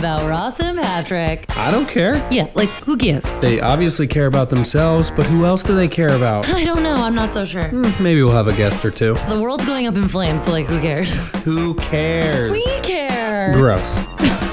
about Ross and Patrick. I don't care. Yeah, like, who cares? They obviously care about themselves, but who else do they care about? I don't know. I'm not so sure. Maybe we'll have a guest or two. The world's going up in flames, so, like, who cares? Who cares? We care. Gross.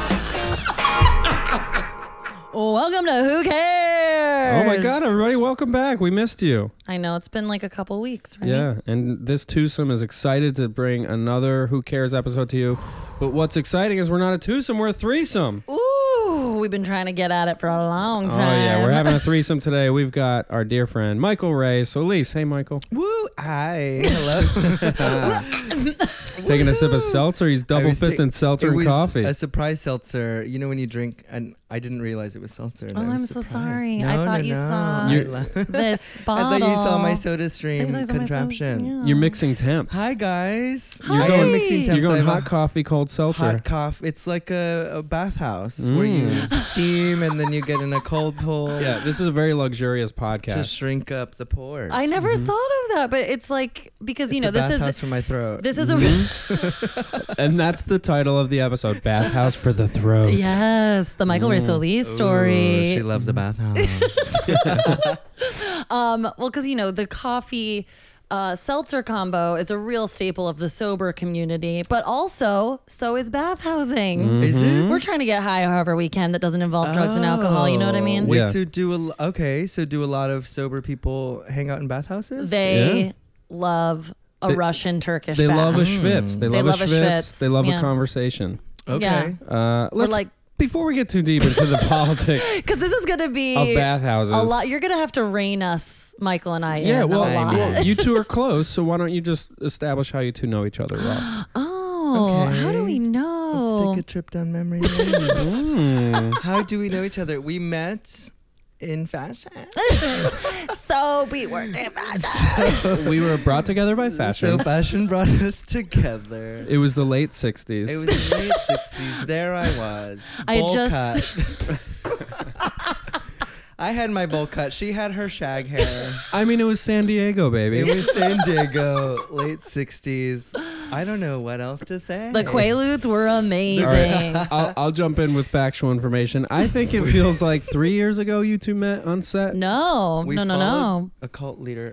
Welcome to Who Cares? Oh my God, everybody, welcome back. We missed you. I know, it's been like a couple weeks, right? Yeah, and this twosome is excited to bring another Who Cares episode to you. But what's exciting is we're not a twosome, we're a threesome. Ooh, we've been trying to get at it for a long time. Oh yeah, we're having a threesome today. We've got our dear friend Michael Ray. So Elise, hey Michael. Woo! Hi. Hello. Taking a sip of seltzer. He's double fisting seltzer it and was coffee. A surprise seltzer. You know when you drink, and I didn't realize it was seltzer. And Oh, I was I'm so surprised. sorry. No, I thought you no. saw You- this bottle. I thought you saw my Soda I Stream thought you saw my contraption. social- yeah. You're mixing temps. Hi guys. Hi. I am mixing temps. You're going I have hot a coffee, cold seltzer. Hot coffee. It's like a bathhouse where you steam and then you get in a cold pool. Yeah, this is a very luxurious To podcast. shrink up the pores. I never thought of that, but it's like, because, you It's know, a this bathhouse is... for my throat. This is a... And that's the title of the episode, Bathhouse for the Throat. Yes, the Michael Ray Solis Ooh, story. she loves a bathhouse. Well, because, you know, the coffee seltzer combo is a real staple of the sober community, but also so is bathhousing. Is it? We're trying to get high however we can that doesn't involve drugs and alcohol. You know what I mean? Wait, Yeah. so do a lot of sober people hang out in bathhouses? They Yeah. love a They- Russian Turkish They bath. love a schwitz. They love a schwitz. They love yeah. a conversation. Okay. Let's, like- before we get too deep into the politics Because this is going to be of bathhouses. a lot. You're going to have to rein us, Michael and I, Yeah, in well, a lot. know. you two are close, so why don't you just establish how you two know each other, Ross? Oh, Okay. how do we Let's know? take a trip down memory lane. Mm. How do we know each other? We met in fashion. So we were We were brought together by fashion. So fashion brought us together. It was the late 60s. It was the late 60s. There I was. I Bowl just- cut. I had my bowl cut. She had her shag hair. I mean, it was San Diego, baby. It was San Diego, late 60s. I don't know what else to say. The Quaaludes were amazing. All right. I'll jump in with factual information. I think it feels like 3 years ago you two met on set. No, We no. followed a cult leader.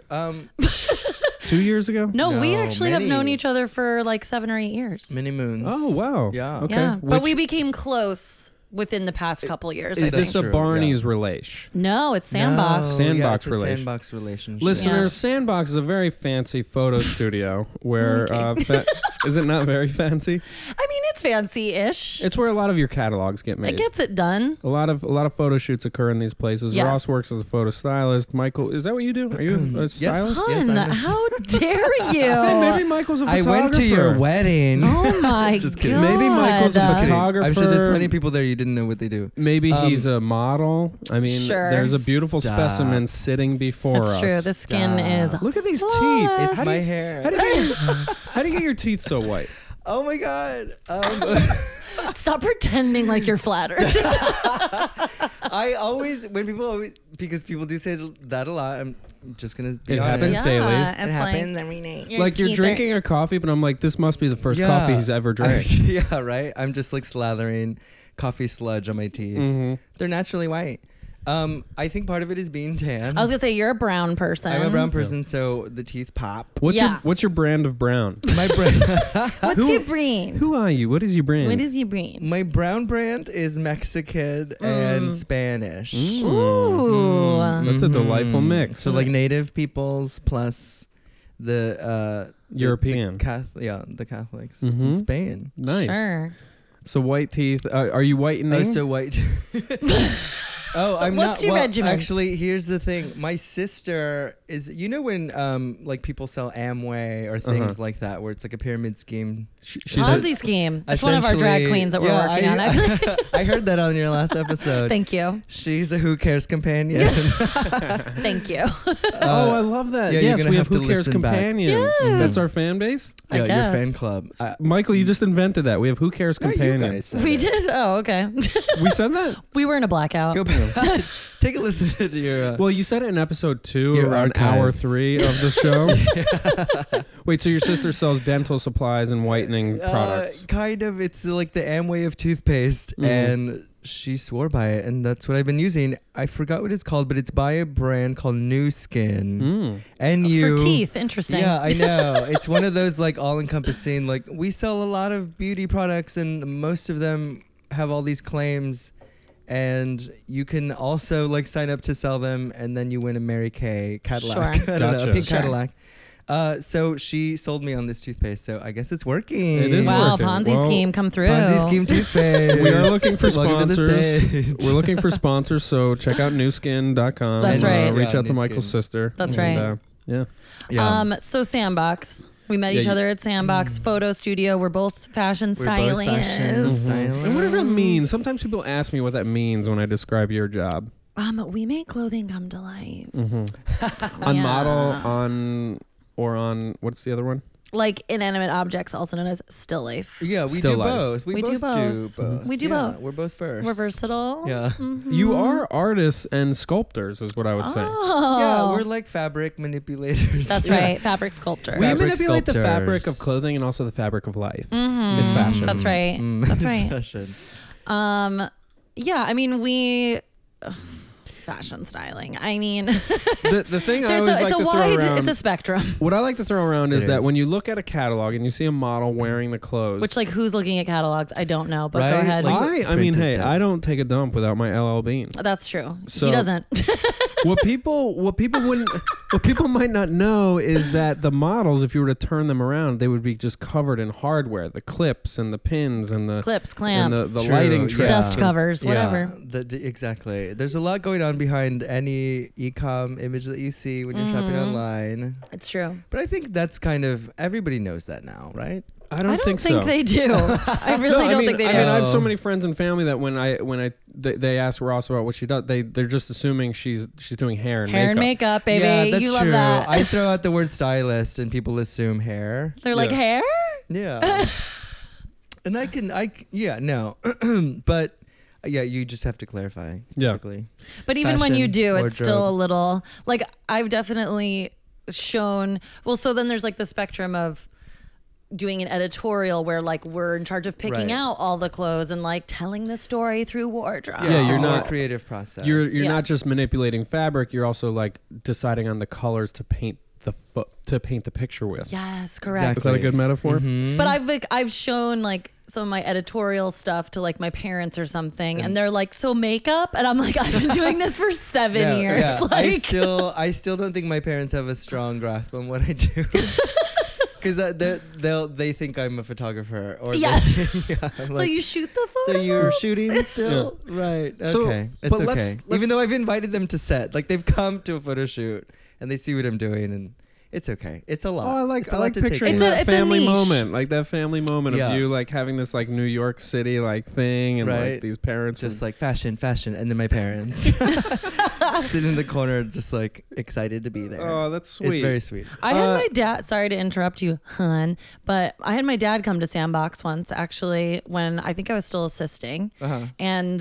2 years ago? No, we No, actually have many. known each other for like 7 or 8 years. Many moons. Oh, wow. Yeah. Okay. Yeah, but we Which- became close within the past couple years. I Is think. this a True, Barney's relation? No, it's Sandbox. No, Sandbox yeah, it's a relation. Sandbox relationship. Listeners, Sandbox is a very fancy photo studio where, Okay. is it not very fancy? I mean, it's fancy-ish. It's where a lot of your catalogs get made. It gets it done. A lot of photo shoots occur in these places. Yes. Ross works as a photo stylist. Michael, is that what you do? Are you a stylist? Yes, Hun, I'm a- how dare you? Hey, maybe Michael's a I photographer. went to your wedding. Oh my Just god. kidding. Maybe Michael's a Just kidding. photographer. I'm sure there's plenty of people there you didn't know what they do. Maybe he's a model. I mean, Sure. there's a beautiful Stop. specimen sitting before That's us. true. The skin Stop. is. Look at these What? teeth. It's How do my you- hair. How do you get your teeth so white? Oh my god. Stop pretending like you're flattered. I always because people do say that a lot. I'm just gonna be It honest. happens daily. It's It happens like, every night. Like you're teeth drinking a coffee, but I'm like, this must be the first coffee he's ever drank. Yeah, right. I'm just like slathering coffee sludge on my teeth. Mhm. They're naturally white. I think part of it is being tan. I was gonna say you're a brown person. I'm a brown person, so the teeth pop. Yeah. What's your brand of brown? My brand, What's your brand? Who are you? What is your brand? What is your brand? my brown brand is Mexican and Spanish. Ooh. That's a delightful mix. So like native peoples plus the European. the Catholics Mhm. in Spain. Nice. Sure. So white teeth. Are you whitening? Oh, so white. Oh, I'm What's not. your well, regimen? Actually, here's the thing. My sister is. You know when like people sell Amway or things like that, where it's like a pyramid scheme. She's Ponzi scheme. That's one of our drag Essentially- queens that we're yeah, working on. Actually, I heard that on your last episode. thank you, She's a Who Cares companion. thank you. Oh, I love that. yeah, you're yes, gonna we have have to Who Cares listen back. Companions. Yes. That's our fan base. I Yeah, guess. your fan club. Michael, you just invented that. We have Who Cares No, you Companions. guys said We it. did. Oh, okay. We said that? We were in a blackout. Go back. Take a listen to your. Well, you said it in episode 2 Your around hour archives. 3 of the show. Wait, so your sister sells dental supplies and whitening products? Kind of. It's like the Amway of toothpaste, and she swore by it, and that's what I've been using. I forgot what it's called, but it's by a brand called New Skin. And For teeth, interesting. Yeah, I know. It's one of those like all-encompassing. Like we sell a lot of beauty products, and most of them have all these claims. And you can also like sign up to sell them, and then you win a Mary Kay Cadillac. Sure. I don't know, a Gotcha. pink Sure. Cadillac. So she sold me on this toothpaste, so I guess it's working. It is Wow, working. Ponzi Well, scheme come through. Ponzi scheme toothpaste. We are looking for Welcome to the sponsors. stage. We're looking for sponsors, so check out newskin.com. That's right. Reach Yeah, out to New Michael's Skin. sister. That's and, right. Yeah. Yeah. So Sandbox. We met Yeah, each you- other at Sandbox Photo Studio. We're both fashion We're both stylists. fashion stylists. And what does that mean? Sometimes people ask me what that means when I describe your job. We make clothing come to life. On Yeah. model, on what's the other one? Like inanimate objects, also known as still life. Yeah, we Still do life. both. We do both. We do Yeah, both. We're both first. We're versatile. Yeah. You are artists and sculptors, is what I would say. Oh. Yeah, we're like fabric manipulators. That's Yeah. right. Fabric sculptor. We Fabric manipulate the fabric sculptors. of clothing and also the fabric of life. Mhm. It's fashion. That's right. That's It's right. fashion. Yeah, I mean, fashion styling. I mean, The thing I always like to throw around, it's a spectrum. what I like to throw around is It that is. when you look at a catalog and you see a model wearing the clothes, Which, like, who's looking at catalogs? I don't know, but go Right? ahead. Like- I mean, Print is hey, dead. I don't take a dump without my LL Bean. That's true. So- He doesn't. What people might not know is that the models, if you were to turn them around, they would be just covered in hardware, the clips and the pins and the Clips, and clamps, the True, lighting yeah. tricks. dust covers, whatever. Yeah, exactly. There's a lot going on behind any e-com image that you see when you're shopping online. It's true. But I think that's kind of everybody knows that now, right? I don't think so. they do. I really don't think they do. I mean, I have so many friends and family that when they ask Ross about what she does, they're just assuming she's doing hair and Hair makeup. and makeup, baby. Yeah, that's you love true. that. I throw out the word stylist and people assume hair. They're like, Yeah. hair? Yeah. And no. But yeah, you just have to clarify. Yeah. Quickly. But even when you Fashion, do, it's still a wardrobe. little, like, I've definitely shown, well, so then there's like the spectrum of doing an editorial where like we're in charge of picking Right. out all the clothes and like telling the story through wardrobe. Yeah, it's you're a more not- creative process. You're Yeah. not just manipulating fabric. You're also like deciding on the colors to paint the picture with. Yes, correct. Is that a good metaphor? Mhm. But I've shown like some of my editorial stuff to like my parents or something, and they're like, "So makeup?" And I'm like, "I've been doing this for 7 years." Yeah. Like, I still don't think my parents have a strong grasp on what I do. Because they think I'm a photographer, or Yes. yeah, I'm so like, you shoot the photo. so you're shooting still, right? So, Okay, it's but okay. let's- Even though I've invited them to set, like they've come to a photo shoot and they see what I'm doing, and it's okay. It's a lot. Oh, I like It's a lot like to take picturing in. It's a- that it's a family niche. moment, like that family moment Yeah. of you like having this like New York City like thing, and like Right. these parents Just were- like fashion, and then my parents sitting in the corner, just like excited to be there. oh, that's sweet. It's very sweet. I had my dad, sorry to interrupt you, hun, but I had my dad come to Sandbox once actually when I think I was still assisting. Uh-huh. And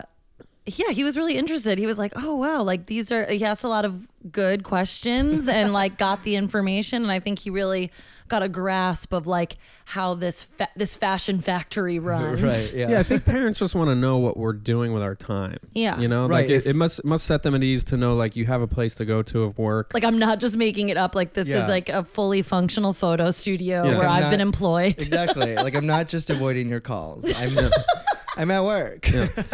yeah, he was really interested. He was like, "Oh, wow, like he asked a lot of good questions and like got the information." And I think he really got a grasp of like how this fashion factory runs. Right. Yeah. Yeah, I think parents just want to know what we're doing with our time. Yeah. You know, Right, like if- it must set them at ease to know like you have a place to go to of work. Like I'm not just making it up. Like this Yeah. is like a fully functional photo studio Yeah. where I'm I've not- been employed. Exactly. Like I'm not just avoiding your calls. I'm at work.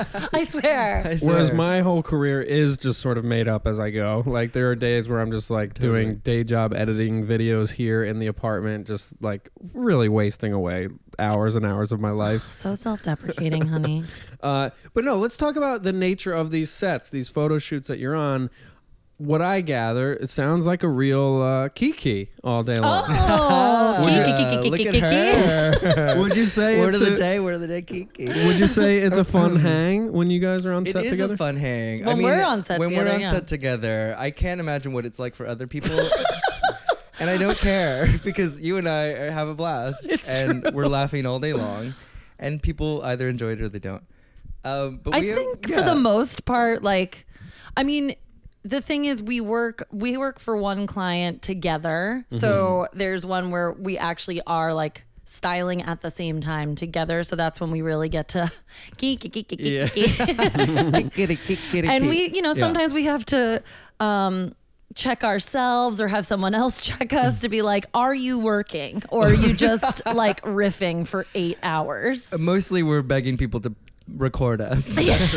I swear. I swear. Whereas my whole career is just sort of made up as I go. Like there are days where I'm just like Totally. doing day job editing videos here in the apartment, just like really wasting away hours and hours of my life. So self-deprecating, honey. But no, let's talk about the nature of these sets, these photo shoots that you're on. What I gather, it sounds like a real Kiki all day long. Oh, Look at her. Would you say Word it's of the a- day. Word of the day. Kiki. Would you say it's a fun hang when you guys are on It set is together? a fun hang. When we're on set when together, we're on yeah. set together, I can't imagine what it's like for other people. And I don't care because you and I have a blast. We're laughing all day long. And people either enjoy it or they don't. But I think for the most part, like, I mean, the thing is, we work for one client together. So there's one where we actually are like styling at the same time together. So that's when we really get to and we, you know, sometimes we have to check ourselves or have someone else check us to be like, are you working or are you just like riffing for 8 hours? Mostly we're begging people to record us.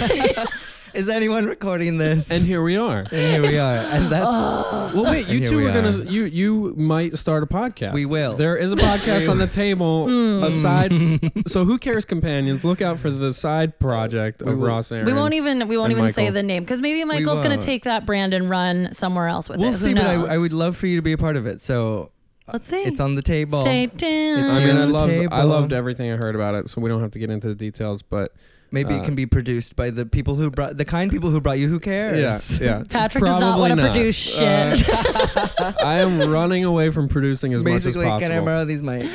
Is anyone recording this? And here we are. And here we are. And that's Well, wait, you And two here are we gonna are. you might start a podcast. We will. There is a podcast on the table aside. So Who Cares Companions? Look out for the side project of Ross Aaron. We won't even say Michael. the name because maybe Michael's going won't. to take that brand and run somewhere else with we'll it. Who see, but knows? I would love for you to be a part of it. So Let's see. it's on the table. Stay tuned. I mean, on the I table. loved everything I heard about it, so we don't have to get into the details. But Maybe it can be produced by the people who brought the kind people who brought you. Who cares? yeah. Patrick does not want to produce shit. I am running away from producing as Basically, much as can I possible. borrow these mics?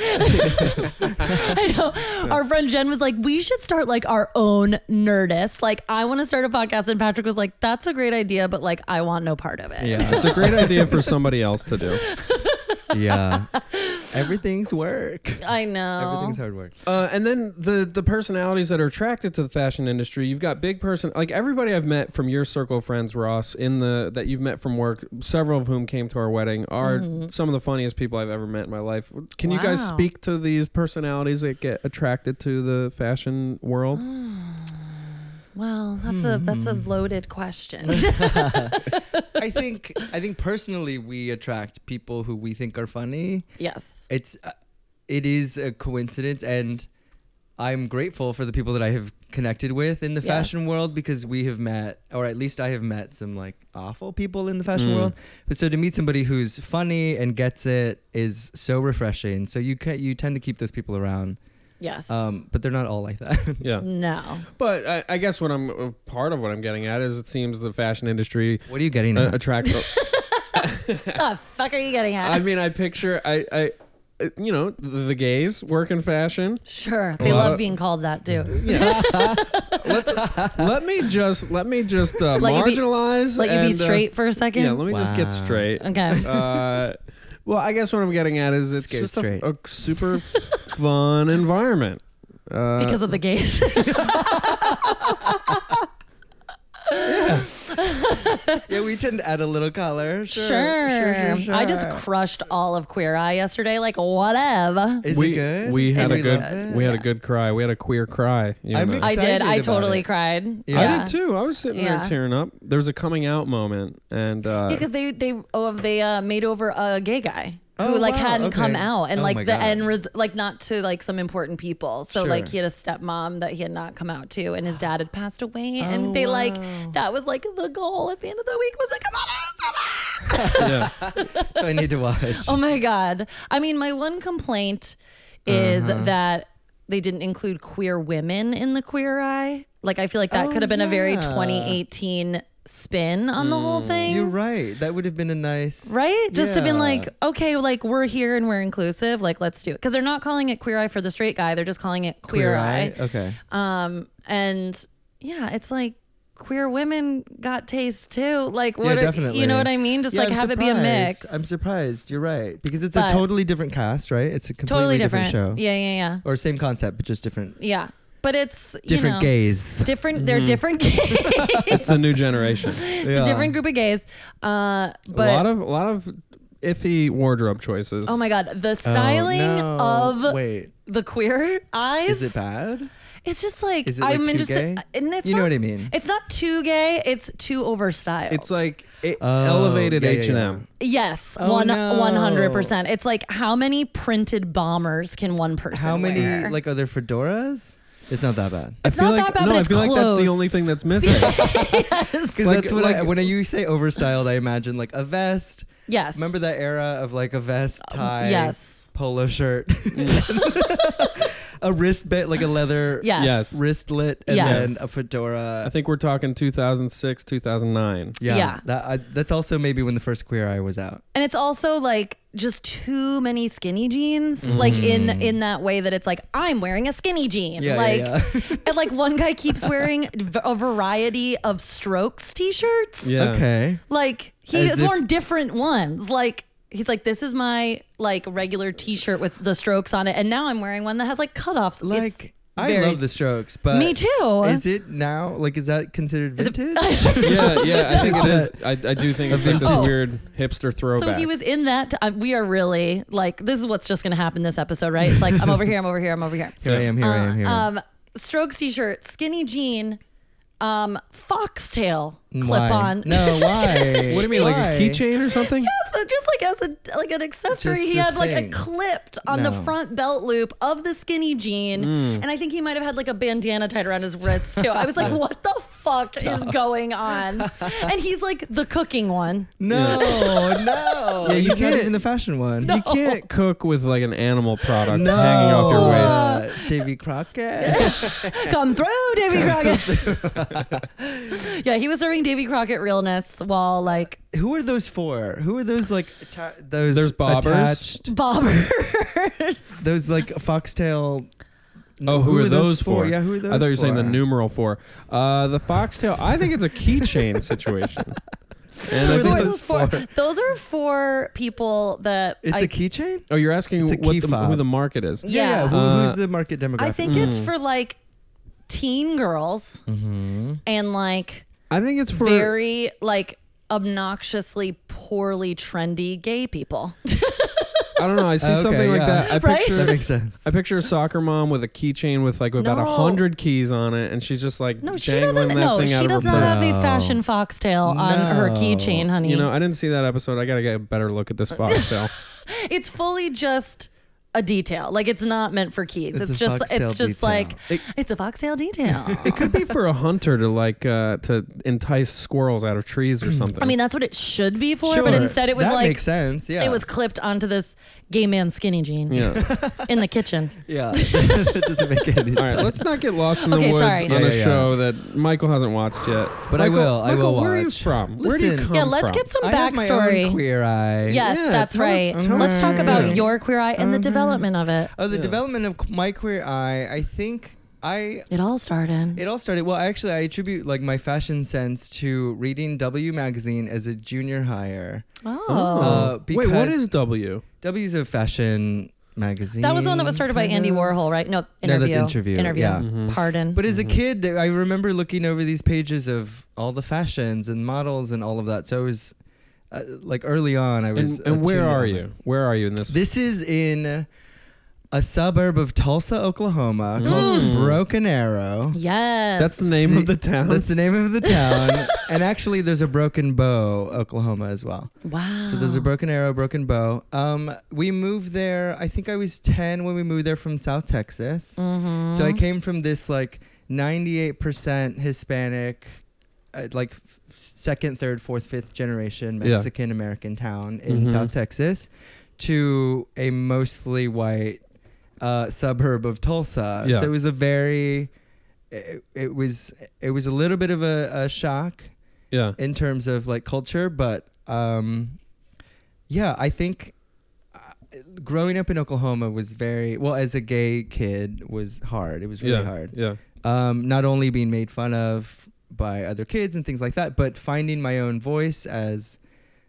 I know. Our friend Jen was like, we should start like our own Nerdist. Like, I want to start a podcast. And Patrick was like, that's a great idea, but like, I want no part of it. Yeah. It's a great idea for somebody else to do. Yeah. Everything's work. I know. Everything's hard work. And then the personalities that are attracted to the fashion industry, you've got big person like everybody I've met from your circle of friends, Ross, that you've met from work, several of whom came to our wedding, are some of the funniest people I've ever met in my life. Can you guys Wow. speak to these personalities that get attracted to the fashion world? Well, that's a loaded question. I think personally we attract people who we think are funny. Yes. It is a coincidence, and I'm grateful for the people that I have connected with in the fashion Yes. world, because we have met, or at least I have met, some like awful people in the fashion world. But so to meet somebody who's funny and gets it is so refreshing. So you tend to keep those people around. Yes. But they're not all like that. Yeah. No. But I guess part of what I'm getting at is it seems the fashion industry What are you getting at? attracts. The fuck are you getting at? I mean, I picture you know, the gays work in fashion. Sure. They lot love of- being called that too. Let me just Let you be- marginalize. Let you be and, straight for a second. Yeah, let me just get Wow. straight. Okay. Well, I guess what I'm getting at is it's Scared just straight. a super fun environment. Because of the gays. Yeah, we tend to add a little color. Sure. Sure. I just crushed all of Queer Eye yesterday. Like, whatever. Is we it good? we had It a was good good. we had a good cry. We had a queer cry. You I'm know. excited. I did. I about totally it. cried. Yeah. I did too. I was sitting Yeah. there tearing up. There was a coming out moment, and Because they made over a gay guy who Oh, like wow, hadn't come okay. out, and Oh like my the God. end like not to like some important people. So like Sure. he had a stepmom that he had not come out to, and his dad had passed away, and Oh, they like wow. that was like the goal at the end of the week was like, come on, yeah. So I need to watch. oh my God. I mean, my one complaint is Uh-huh. that they didn't include queer women in the Queer Eye. Like, I feel like that Oh, could have been a very yeah. 2018 spin on the whole thing. You're right. That would have been a nice. Right? Just to been Yeah. like, okay, like we're here and we're inclusive. Like, let's do it. Because they're not calling it Queer Eye for the straight guy. They're just calling it Queer, Eye. Okay. And yeah, it's like queer women got taste too. Like, what Yeah, are, definitely. you know what I mean? Just Yeah, like I'm have it be a surprised. mix. I'm surprised. You're right. Because it's But- a totally different cast, right? It's a completely totally different different. show. Yeah. Or same concept, but just different. Yeah. But it's Different you know, gays. Different. They're different gays. It's the new generation. It's a different group of gays. But a lot of iffy wardrobe choices. oh my God, the styling no. of Wait, the Queer Eyes. is it bad? It's just like Is it, like, I'm too interested. gay? And it's You know not- what I mean? It's not too gay. It's too overstyled. It's like Oh, elevated yeah, yeah, H&M. yes, Oh, no. 100%. It's like how many printed bombers can one person? How many, wear? like, are there fedoras? It's not that bad. It's not that bad, but I it's feel like that's the close. only thing that's missing. Because Like- that's what like- when you say overstyled, I imagine like a vest. Yes. Remember that era of like a vest, tie, yes. polo shirt. A wristband, like a leather Yes. wristlet, and Yes. then a fedora. I think we're talking 2006, 2009. Yeah. Yeah. That's also maybe when the first Queer Eye was out. And it's also like just too many skinny jeans, like in that way that it's like I'm wearing a skinny jean. Yeah, like, yeah. and like one guy keeps wearing a variety of Strokes t-shirts. Yeah. Okay. Like he As has if- worn different ones. Like he's like, this is my like regular t-shirt with the Strokes on it, and now I'm wearing one that has like cutoffs. It's Like, I very- love the Strokes, but Me too. Is it now? Like, is that considered Is it- vintage? Yeah, I think it is. I do think it's like this Oh. weird hipster throwback. So he was in that. We are really like, this is what's just going to happen this episode, right? It's like I'm over here, I'm over here, I'm over here. Here I am. Here I am. Here. I am. Strokes t-shirt, skinny jean, foxtail clip Why? on. No, why? What do you mean, like Why? a keychain or something? Yes, but just like as an accessory, Just he a had like a thing. clipped on the No. front belt loop of the skinny jean, and I think he might have had like a bandana tied around his wrist too. I was like, what the fuck is going on? And he's like the cooking one. No, no. Yeah, you He's not can't- even the fashion one. You can't cook with like an animal product No. hanging off your waist. Davy Crockett. Come through, Davy Crockett. Yeah, he was serving Davy Crockett realness while like Who are those for? Who are those like those There's bobbers. attached? bobbers. Those like foxtail. Oh, who are those for? Yeah, who are those I thought you were saying the for? numeral for. The foxtail, I think it's a keychain situation. And I Who are think those that's- Those are for people that It's a keychain. Oh, you're asking It's a what key fob. who the market is. Yeah. Who's the market demographic? I think it's for like teen girls and like I think it's for very like obnoxiously poorly trendy gay people. I don't know. I see Okay, something like yeah. that. I Right? picture That makes sense. I picture a soccer mom with a keychain with like about No. 100 keys on it, and she's just like No, she dangling doesn't. that No, thing out she of does her not purse. have a No. fashion foxtail on her No. keychain, honey. You know, I didn't see that episode. I gotta get a better look at this foxtail. It's fully just a detail. Like it's not meant for keys. It's It's a just foxtail it's just detail. like It- it's a foxtail detail. It could be for a hunter to like to entice squirrels out of trees or something. I mean, that's what it should be for, Sure. but instead it was that like makes sense. Yeah, it was clipped onto this gay man's skinny jean yeah. in the kitchen. Yeah, that doesn't make any All right, sense. let's not get lost in the Okay, woods sorry. on Yeah, a yeah, yeah. show that Michael hasn't watched yet. But I Michael, will. I Michael, will where are you watch. from? Where do you Listen. come Yeah, let's from? get some I have my own backstory. Queer Eye. Yes, Yeah, that's tell us- right. tell Let's us talk about more. your queer eye and the development of it. Oh, the Yeah. development of my Queer Eye. I think It all started. it all started. Well, actually, I attribute like my fashion sense to reading W magazine as a junior higher. Oh. Wait, what because- is W? W's a fashion magazine. That was the one that was started by kind Andy of. Warhol, right? No, No, that's interview. Interview, yeah. Pardon. But as a kid, I remember looking over these pages of all the fashions and models and all of that. So I was like early on, I was. And where attuned are to you? it. Where are you in this? This is in a suburb of Tulsa, Oklahoma, called Broken Arrow. yes. That's the name of the town. That's the name of the town. And actually, there's a Broken Bow, Oklahoma, as well. Wow. So there's a Broken Arrow, Broken Bow. We moved there. I think I was 10 when we moved there from South Texas. Mm-hmm. So I came from this like 98% Hispanic, like second, third, fourth, fifth generation Yeah. Mexican American town in Mhm. South Texas to a mostly white suburb of Tulsa. Yeah. So it was a very, it was a little bit of a shock Yeah. in terms of like culture, but yeah, I think growing up in Oklahoma was very well as a gay kid was hard. It was really hard. Yeah. Not only being made fun of by other kids and things like that, but finding my own voice as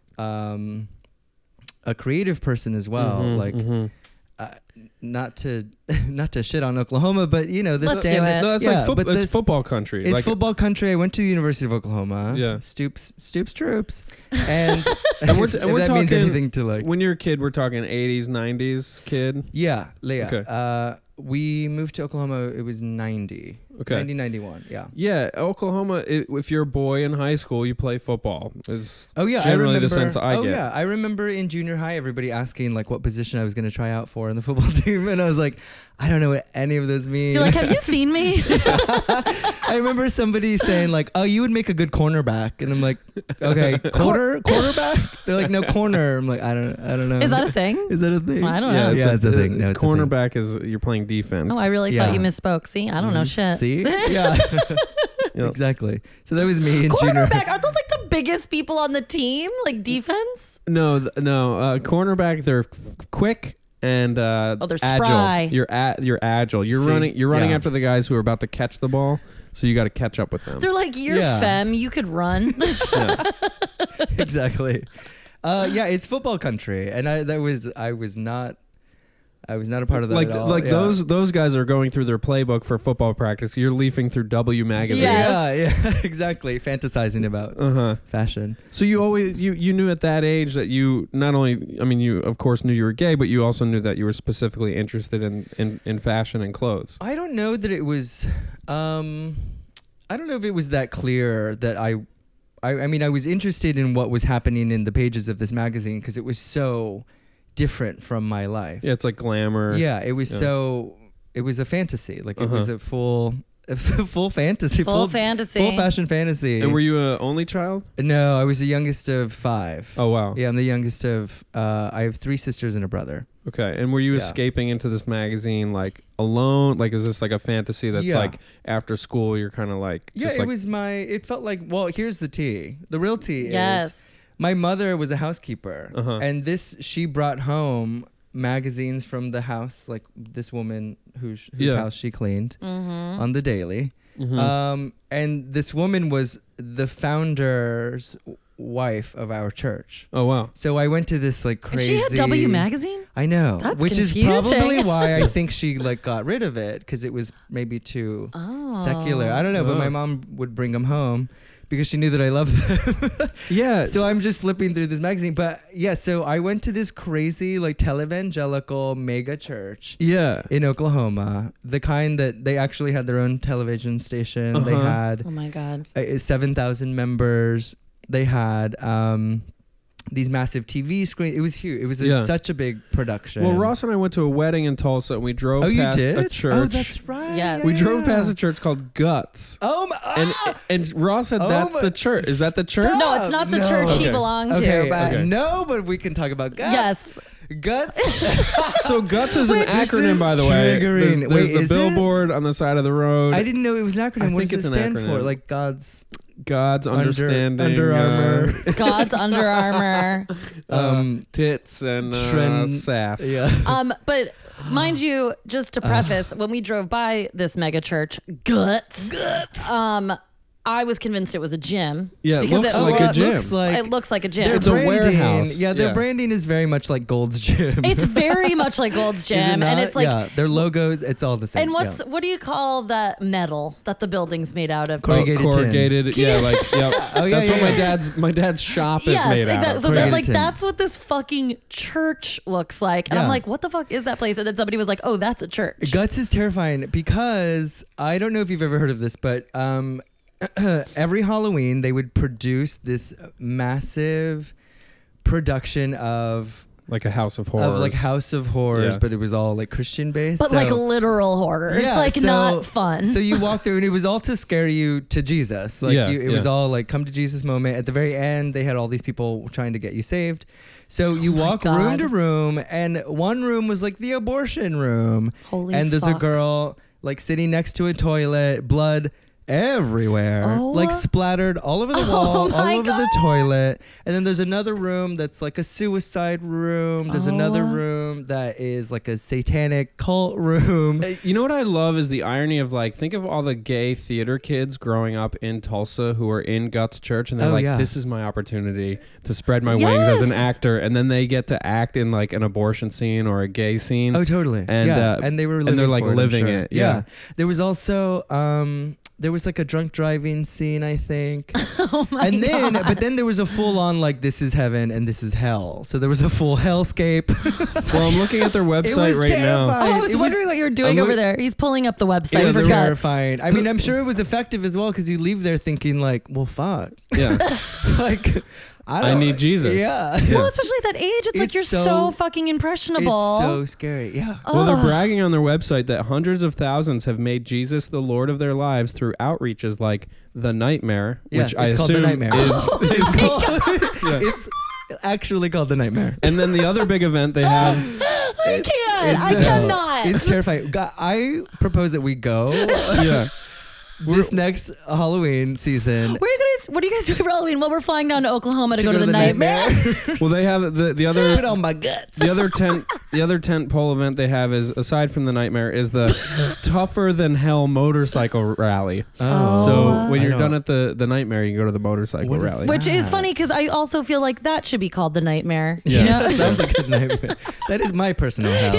a creative person as well. Mhm, like mhm. not to shit on Oklahoma, but you know the Let's do standard. it. No, that's yeah, like but that's this- football country. It's like, football country. I went to the University of Oklahoma. Yeah. Stoops troops. And, And we're if and we're that means talking- anything to like. When you're a kid, we're talking 80s, 90s kid. Yeah, Leah. Okay. We moved to Oklahoma. It was 90. Okay. 1991. Yeah. Yeah, Oklahoma. If you're a boy in high school, you play football. Is Oh yeah, generally I remember. the sense I oh get. yeah, I remember in junior high, everybody asking like what position I was going to try out for in the football team, and I was like, I don't know what any of those mean. You're like, have you seen me? I remember somebody saying like, "Oh, you would make a good cornerback," and I'm like, "Okay, quarterback." They're like, "No, corner." I'm like, I don't know. Is that a thing? Is that a thing? I don't know. Yeah, it's a thing. No, it's a thing. cornerback is you're playing defense. Oh, I really Yeah. thought you misspoke. See, I don't know shit. See? Yeah. Yep. Exactly. So that was me in junior high. Quarterback, aren't those like the biggest people on the team? Like defense? No. Cornerback. They're quick and they're agile. spry. You're agile. You're See? running. You're running Yeah. after the guys who are about to catch the ball. So you got to catch up with them. They're like, you're Yeah. femme, you could run. Yeah. Exactly. Yeah, it's football country, and I was not a part of that Like at all. like Yeah. those guys are going through their playbook for football practice. You're leafing through W magazine. Yeah. Yeah, exactly. Fantasizing about fashion. So you always you knew at that age that you not only, I mean, you of course knew you were gay, but you also knew that you were specifically interested in fashion and clothes. I don't know that it was. I don't know if it was that clear that I mean, I was interested in what was happening in the pages of this magazine because it was so different from my life. Yeah, it's like glamour. Yeah, it was Yeah. so. It was a fantasy. Like it was a full fantasy. Full fantasy. Full fashion fantasy. And were you a only child? No, I was the youngest of 5. Oh wow. Yeah, I'm the youngest of. I have 3 sisters and a brother. Okay. And were you Yeah. escaping into this magazine like alone? Like, is this like a fantasy that's Yeah. like after school you're kind of like Yeah, just it like, was my. It felt like. Well, here's the tea. The real tea is. Yes. My mother was a housekeeper, and she brought home magazines from the house, like this woman whose house she cleaned on the daily. And this woman was the founder's wife of our church. Oh wow. So I went to this like And crazy. she had W Magazine? I know, That's which is confusing. probably why I think she like got rid of it because it was maybe too secular. I don't know, but Oh. my mom would bring them home because she knew that I loved them. Yeah. So I'm just flipping through this magazine, but yeah. So I went to this crazy like televangelical mega church yeah. in Oklahoma, the kind that they actually had their own television station. They had Oh my God. 7,000 members. They had these massive TV screens. It was huge. It was such a big production. Well, Ross and I went to a wedding in Tulsa and we drove Oh, you past did? a church. Oh, that's right. Yes. We Yeah, drove yeah. past a church called Guts. Oh my! And Ross said Oh that's my- the church. Is that the church? Stop. No, it's not the No. church he Okay. belonged Okay, to, but okay. No, but we can talk about guts. yes. Guts. So Guts is an Which- This acronym, is by the way. triggering. There's Wait, the is it? billboard on the side of the road. I didn't know it was an acronym. I What think does it's it an stand for? acronym. Like God's God's understanding. Under Armour. God's Under Armour. Tits and Trend- sass. Yeah. But mind you, just to preface, when we drove by this mega church, Guts. I was convinced it was a gym. Yeah, it because looks like a gym. It looks like a gym. Their It's a branding, warehouse. Yeah, their Yeah. branding is very much like Gold's Gym. It's very much like Gold's Is it Gym, and not? it's like. yeah, their logos, it's all the same. And yeah. what do you call that metal that the building's made out of? Corrugated tin. Corrugated. Yeah, like yeah. Oh, yeah, That's yeah, what yeah. my dad's shop is Yes, made out exactly. of. So that, Corrugated like tin. that's what this fucking church looks like. And I'm Yeah. like, what the fuck is that place? And then somebody was like, oh, that's a church. Guts is terrifying because I don't know if you've ever heard of this, but every Halloween they would produce this massive production of Like a house of horrors. like House of Horrors, Yeah. but it was all like Christian based. But like literal horror. It's like so- not fun. So you walk through, and it was all to scare you to Jesus. Like Yeah, it was yeah. all like come to Jesus moment. At the very end, they had all these people trying to get you saved. So you my walk room God. to room, and one room was like the abortion room. Holy and there's a fuck. girl like sitting next to a toilet, blood everywhere, Oh. like splattered all over the Oh wall, my all over the God. toilet. And then there's another room that's like a suicide room. There's another Oh. room that is like a satanic cult room. You know what I love is the irony of like, think of all the gay theater kids growing up in Tulsa who are in Guts Church and they're Oh, like, yeah. this is my opportunity to spread my wings as an Yes. actor. And then they get to act in like an abortion scene or a gay scene. Oh, totally. And, yeah. And they were living and they're like for it, I'm living sure. it. Yeah. There was also there was like a drunk driving scene, I think. Oh my And then, God. but then there was a full on like this is heaven and this is hell. So there was a full hellscape. Well, I'm looking at their website was right now. terrifying. Oh, I was It was- wondering what you were doing I over look- there. He's pulling up the website It was for Guts. terrifying. I mean, I'm sure it was effective as well because you leave there thinking like, well, fuck, Yeah. like I need Jesus. Yeah. Well, especially at that age, it's like It's you're so, so- fucking It's impressionable. so scary. Yeah. Well, they're bragging on their website that hundreds of thousands have made Jesus the Lord of their lives through outreaches like The Nightmare, Yeah, which I it's called The assume Nightmare. is Yeah. It's actually called The Nightmare. And then the other big event they have. I can't. I no, cannot. It's terrifying. I propose that we go Yeah. this next Halloween season. What are you guys doing for Halloween? Well, we're flying down to Oklahoma to go to the Nightmare. Well, they have the other Put on my guts. the other tent pole event they have is, aside from the Nightmare, is the Tougher Than Hell motorcycle rally. Oh. So when I you're know. done at the Nightmare, you can go to the motorcycle What is rally. Which is Ah. funny because I also feel like that should be called the Nightmare. Yeah. You know? Sounds like a nightmare. That is my personal hell.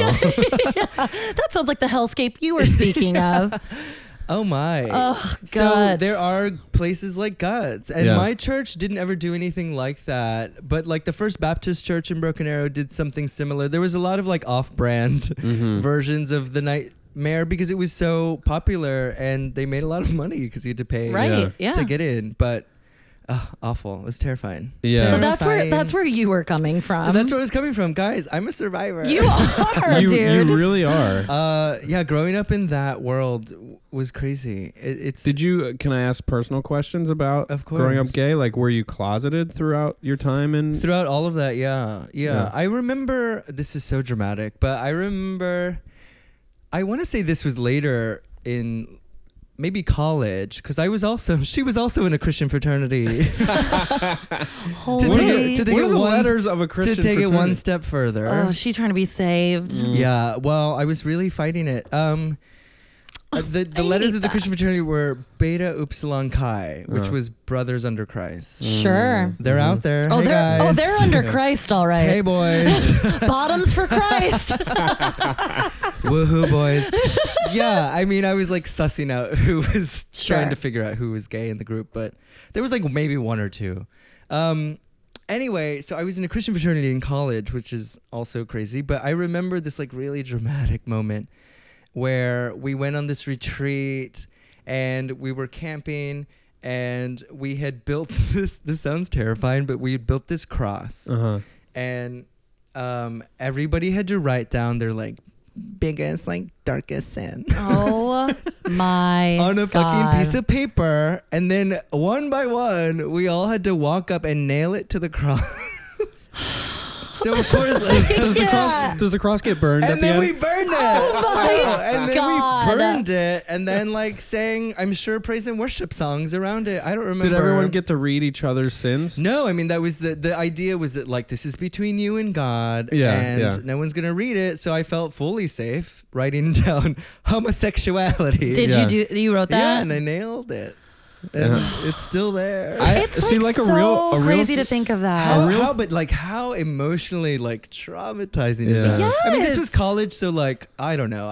That sounds like the hellscape you were speaking of. Oh my. Oh, So Guts. there are places like Guts. And Yeah. my church didn't ever do anything like that. But like the First Baptist Church in Broken Arrow did something similar. There was a lot of like off-brand Mm-hmm. versions of the Nightmare because it was so popular and they made a lot of money because you had to pay Right. Yeah. to get in. But awful. It was terrifying. Yeah. So that's Terrifying. where you were coming from. So that's where I was coming from. Guys, I'm a survivor. you are, you dude. really are. Yeah, growing up in that world was crazy. It's Can I ask personal questions about Of growing up course. gay? Like, were you closeted throughout your time in? throughout all of that. Yeah. Yeah. I remember, this is so dramatic, but I remember, I want to say this was later in maybe college because she was also in a Christian fraternity. Holy. to take what it are the one- letters of a Christian to take it one fraternity? step further. Oh, she trying to be saved. Yeah, well, I was really fighting it. The I letters hate of the that. Christian fraternity were Beta Upsilon Chi, which was Brothers Under Christ. Sure. They're out there. Oh, Hey, they're guys. they're under Christ, all right. Hey, boys. Bottoms for Christ. Woohoo, boys. Yeah, I mean, I was like sussing out who was Sure. trying to figure out who was gay in the group, but there was like maybe one or two. Anyway, so I was in a Christian fraternity in college, which is also crazy, but I remember this like really dramatic moment where we went on this retreat and we were camping and we had built this sounds terrifying, but we had built this cross. Uh-huh. And everybody had to write down their like biggest like darkest sin Oh my on a God. fucking piece of paper, and then one by one we all had to walk up and nail it to the cross. So of course like, Does the cross get burned at and the then end? we burned it. my And then God. we burned it and then like sang, I'm sure, praise and worship songs around it. I don't remember. Did everyone get to read each other's sins? No, I mean that was the idea was that like this is between you and God, Yeah, and yeah. no one's gonna read it, so I felt fully safe writing down homosexuality. Did Yeah. you wrote Yeah, that? and I nailed it, and it's still there. It's See, like, like a so real crazy to think of that. how emotionally like traumatizing is Yeah. that? I mean, this Yes. was college, so like I don't know.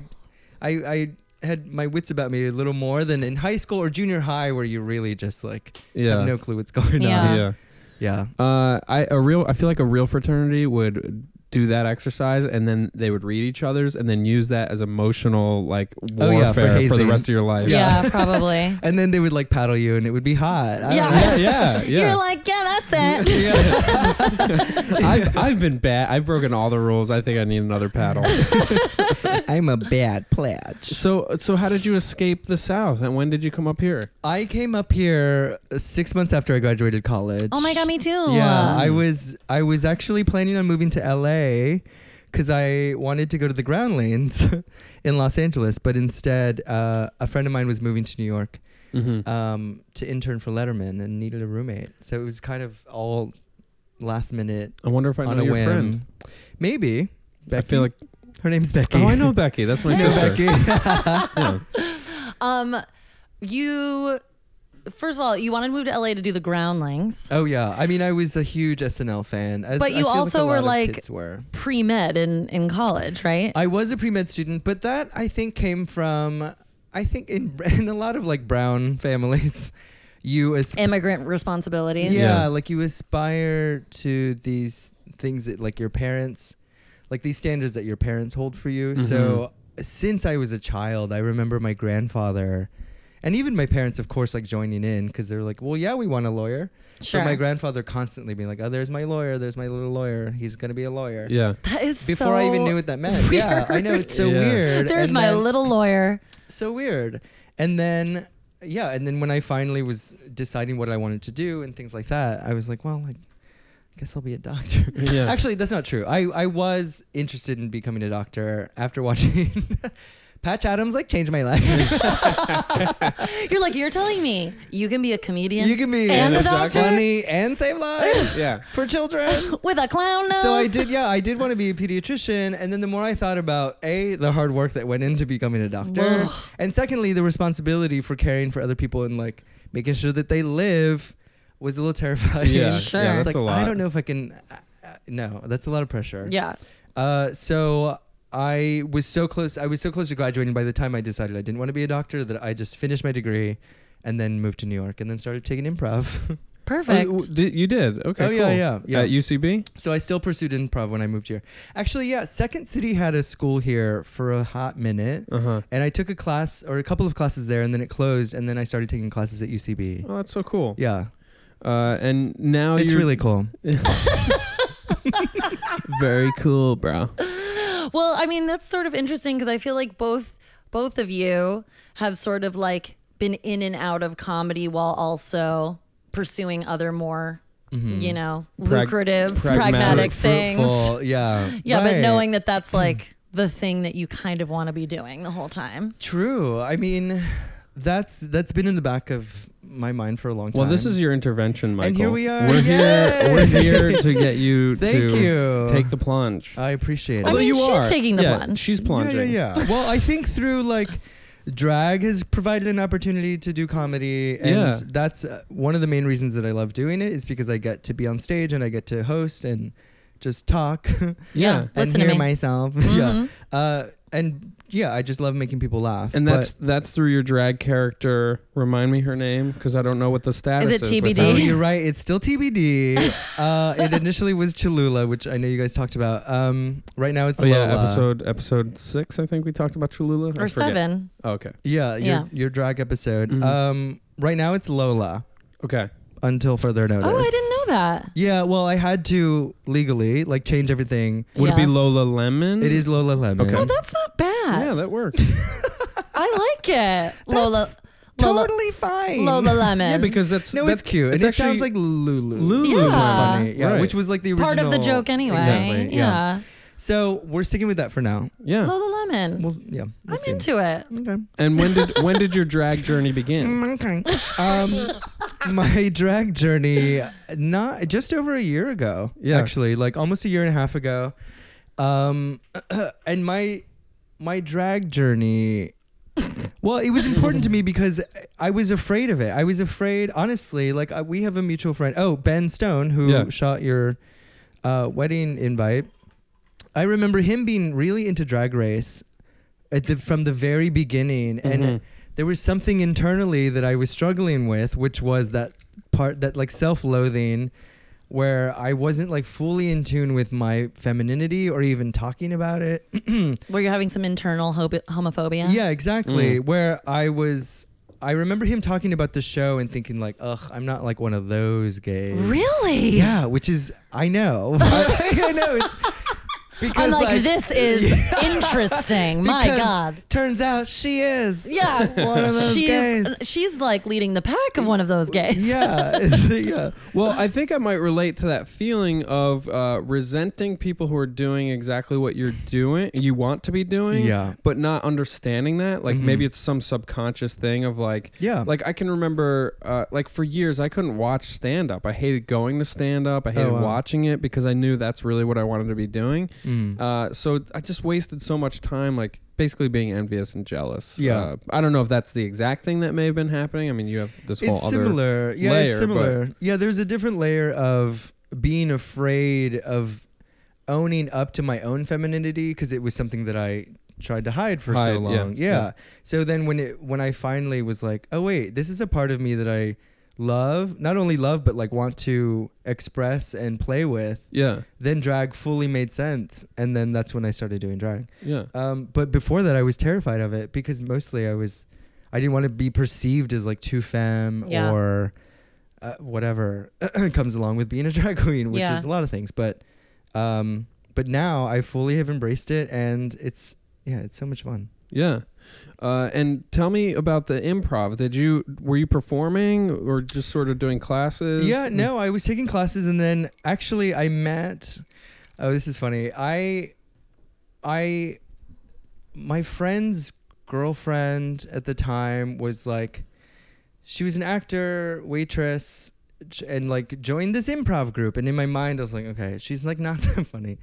I had my wits about me a little more than in high school or junior high, where you really just like Yeah. have no clue what's going Yeah. on. Yeah. Yeah. I feel like a real fraternity would do that exercise and then they would read each other's and then use that as emotional like Oh, yeah, for warfare for, the hazing. rest of your life. yeah, probably. And then they would like paddle you, and it would be hot. I don't Yeah. know. Yeah. You're like, yeah, that's it. I've been bad. I've broken all the rules. I think I need another paddle. I'm a bad pledge. So how did you escape the South and when did you come up here? I came up here 6 months after I graduated college. Oh my God, me too. Yeah, I was actually planning on moving to LA because I wanted to go to the Groundlings in Los Angeles, but instead a friend of mine was moving to New York to intern for Letterman and needed a roommate. So it was kind of all last minute I wonder if I on know a your whim. friend. Maybe. Becky? I feel like her name's Becky. oh, I know Becky. That's my You know sister. Becky. Yeah. You first of all, you wanted to move to LA to do the Groundlings. Oh yeah, I mean, I was a huge SNL fan. As But I you feel also like a were, lot of like, kids were. Pre-med in college, right? I was a pre-med student, but that I think came from, I think in a lot of like brown families, Immigrant responsibilities. yeah, like you aspire to these things that like your parents, like these standards that your parents hold for you. So since I was a child, I remember my grandfather and even my parents, of course, like joining in because they're like, well, yeah, we want a lawyer. Sure. So my grandfather constantly being like, oh, there's my lawyer. There's my little lawyer. He's going to be a lawyer. Yeah. That is Before I even knew what that meant. Yeah, I know. It's so Yeah. weird. There's And my then- little lawyer. So weird. And then, yeah, and then when I finally was deciding what I wanted to do and things like that, I was like, well, I guess I'll be a doctor. Yeah. Actually, that's not true. I was interested in becoming a doctor after watching Patch Adams like changed my life. You're like, you're telling me you can be a comedian You can be and a Exactly. doctor funny and save lives Yeah. for children. with a clown nose. So I did want to be a pediatrician, and then the more I thought about the hard work that went into becoming a doctor, Ugh. and secondly the responsibility for caring for other people and like making sure that they live was a little terrifying. Yeah. Sure. Yeah, It's that's like a lot. I don't know if I can. No, that's a lot of pressure. Yeah. So I was so close. I was so close to graduating by the time I decided I didn't want to be a doctor that I just finished my degree, and then moved to New York, and then started taking improv. Perfect. You did? Okay. Oh, cool. yeah. At UCB? So I still pursued improv when I moved here. Actually, yeah, Second City had a school here for a hot minute. Uh-huh. And I took a class or a couple of classes there, and then it closed, and then I started taking classes at UCB. Oh, that's so cool. Yeah, And now it's you're really cool. very cool, bro. Well, I mean, that's sort of interesting because I feel like both of you have sort of like been in and out of comedy while also pursuing other more, you know, lucrative, pragmatic things. Fruitful, yeah. Yeah, but Right. knowing that that's like the thing that you kind of want to be doing the whole time. True. I mean, that's been in the back of my mind for a long time. Well, this is your intervention, Michael. And here we are. We're Yay! We're here to get you Thank to you. take the plunge. I appreciate it. I Although mean, you she's are. taking the Yeah, plunge. She's plunging. Yeah. Well, I think through like drag has provided an opportunity to do comedy, and Yeah. that's one of the main reasons that I love doing it is because I get to be on stage and I get to host and just talk Yeah. and Listen to hear me. myself. Mhm. Yeah. And yeah, I just love making people laugh. And But- that's through your drag character. Remind me her name because I don't know what the status Is is. it with TBD? Oh, her. you're right. It's still TBD. It initially was Cholula, which I know you guys talked about. Right now it's Oh yeah, Lola. episode 6. I think we talked about Cholula. I Or forget. 7. Oh, okay. Yeah, Yeah. your drag episode. Mhm. Right now it's Lola Okay. until further notice. Oh, I didn't know that. Yeah, well, I had to legally like change everything. Would it be Yes. Lola Lemon? It is Lola Lemon. Okay. Oh, that's not bad. Yeah, that works. I like it. Lola totally fine. Lola Lemon. yeah, because that's No, that's it's cute. It's and it actually sounds like Lulu. Lulu, Yeah. which is Funny. Yeah, Right. which was like the original part of the joke anyway. Exactly. Yeah. So we're sticking with that for now. Yeah. Lola Lemon. We'll I'm see. into it. Okay. And when did your drag journey begin? Okay. My drag journey, not just over a year ago. Yeah. Actually, like almost a year and a half ago. And my drag journey. Well, it was important to me because I was afraid of it. I was afraid, honestly. Like we have a mutual friend. Oh, Ben Stone, who Yeah. shot your wedding invite. I remember him being really into Drag Race from the very beginning, and Mhm. there was something internally that I was struggling with, which was that part, that like self-loathing, where I wasn't like fully in tune with my femininity or even talking about it. Where you're having some internal homophobia. Yeah, exactly. Where I remember him talking about the show and thinking like, ugh, I'm not like one of those gays. Really? Yeah, which is, I know. I know, it's because I'm like, this is Yeah. interesting. My Because God. turns out she is. Yeah. One of those gays. She's like leading the pack of one of those gays. Yeah. Yeah. Well, I think I might relate to that feeling of resenting people who are doing exactly what you're doing, you want to be doing, Yeah. but not understanding that. Like maybe it's some subconscious thing of like, Yeah. like I can remember, like for years I couldn't watch stand up. I hated going to stand up. I hated wow. watching it because I knew that's really what I wanted to be doing. Mm. So I just wasted so much time, like basically being envious and jealous. Yeah. I don't know if that's the exact thing that may have been happening. I mean, you have this whole It's other similar. Yeah, layer, it's similar. Yeah, there's a different layer of being afraid of owning up to my own femininity because it was something that I tried to hide for so Hide, long. yeah. Yeah. So then when I finally was like, oh wait, this is a part of me that I love, not only love, but like want to express and play with, Yeah. then drag fully made sense. And then that's when I started doing drag. Yeah. But before that, I was terrified of it because mostly I didn't want to be perceived as like too femme Yeah. or whatever comes along with being a drag queen, which Yeah. is a lot of things. But now I fully have embraced it, and it's so much fun. Yeah. And tell me about the improv. Were you performing or just sort of doing classes? Yeah, no, I was taking classes, and then actually I met. Oh, this is funny. My friend's girlfriend at the time was like, she was an actor, waitress, and like joined this improv group. And in my mind, I was like, okay, she's like not that funny.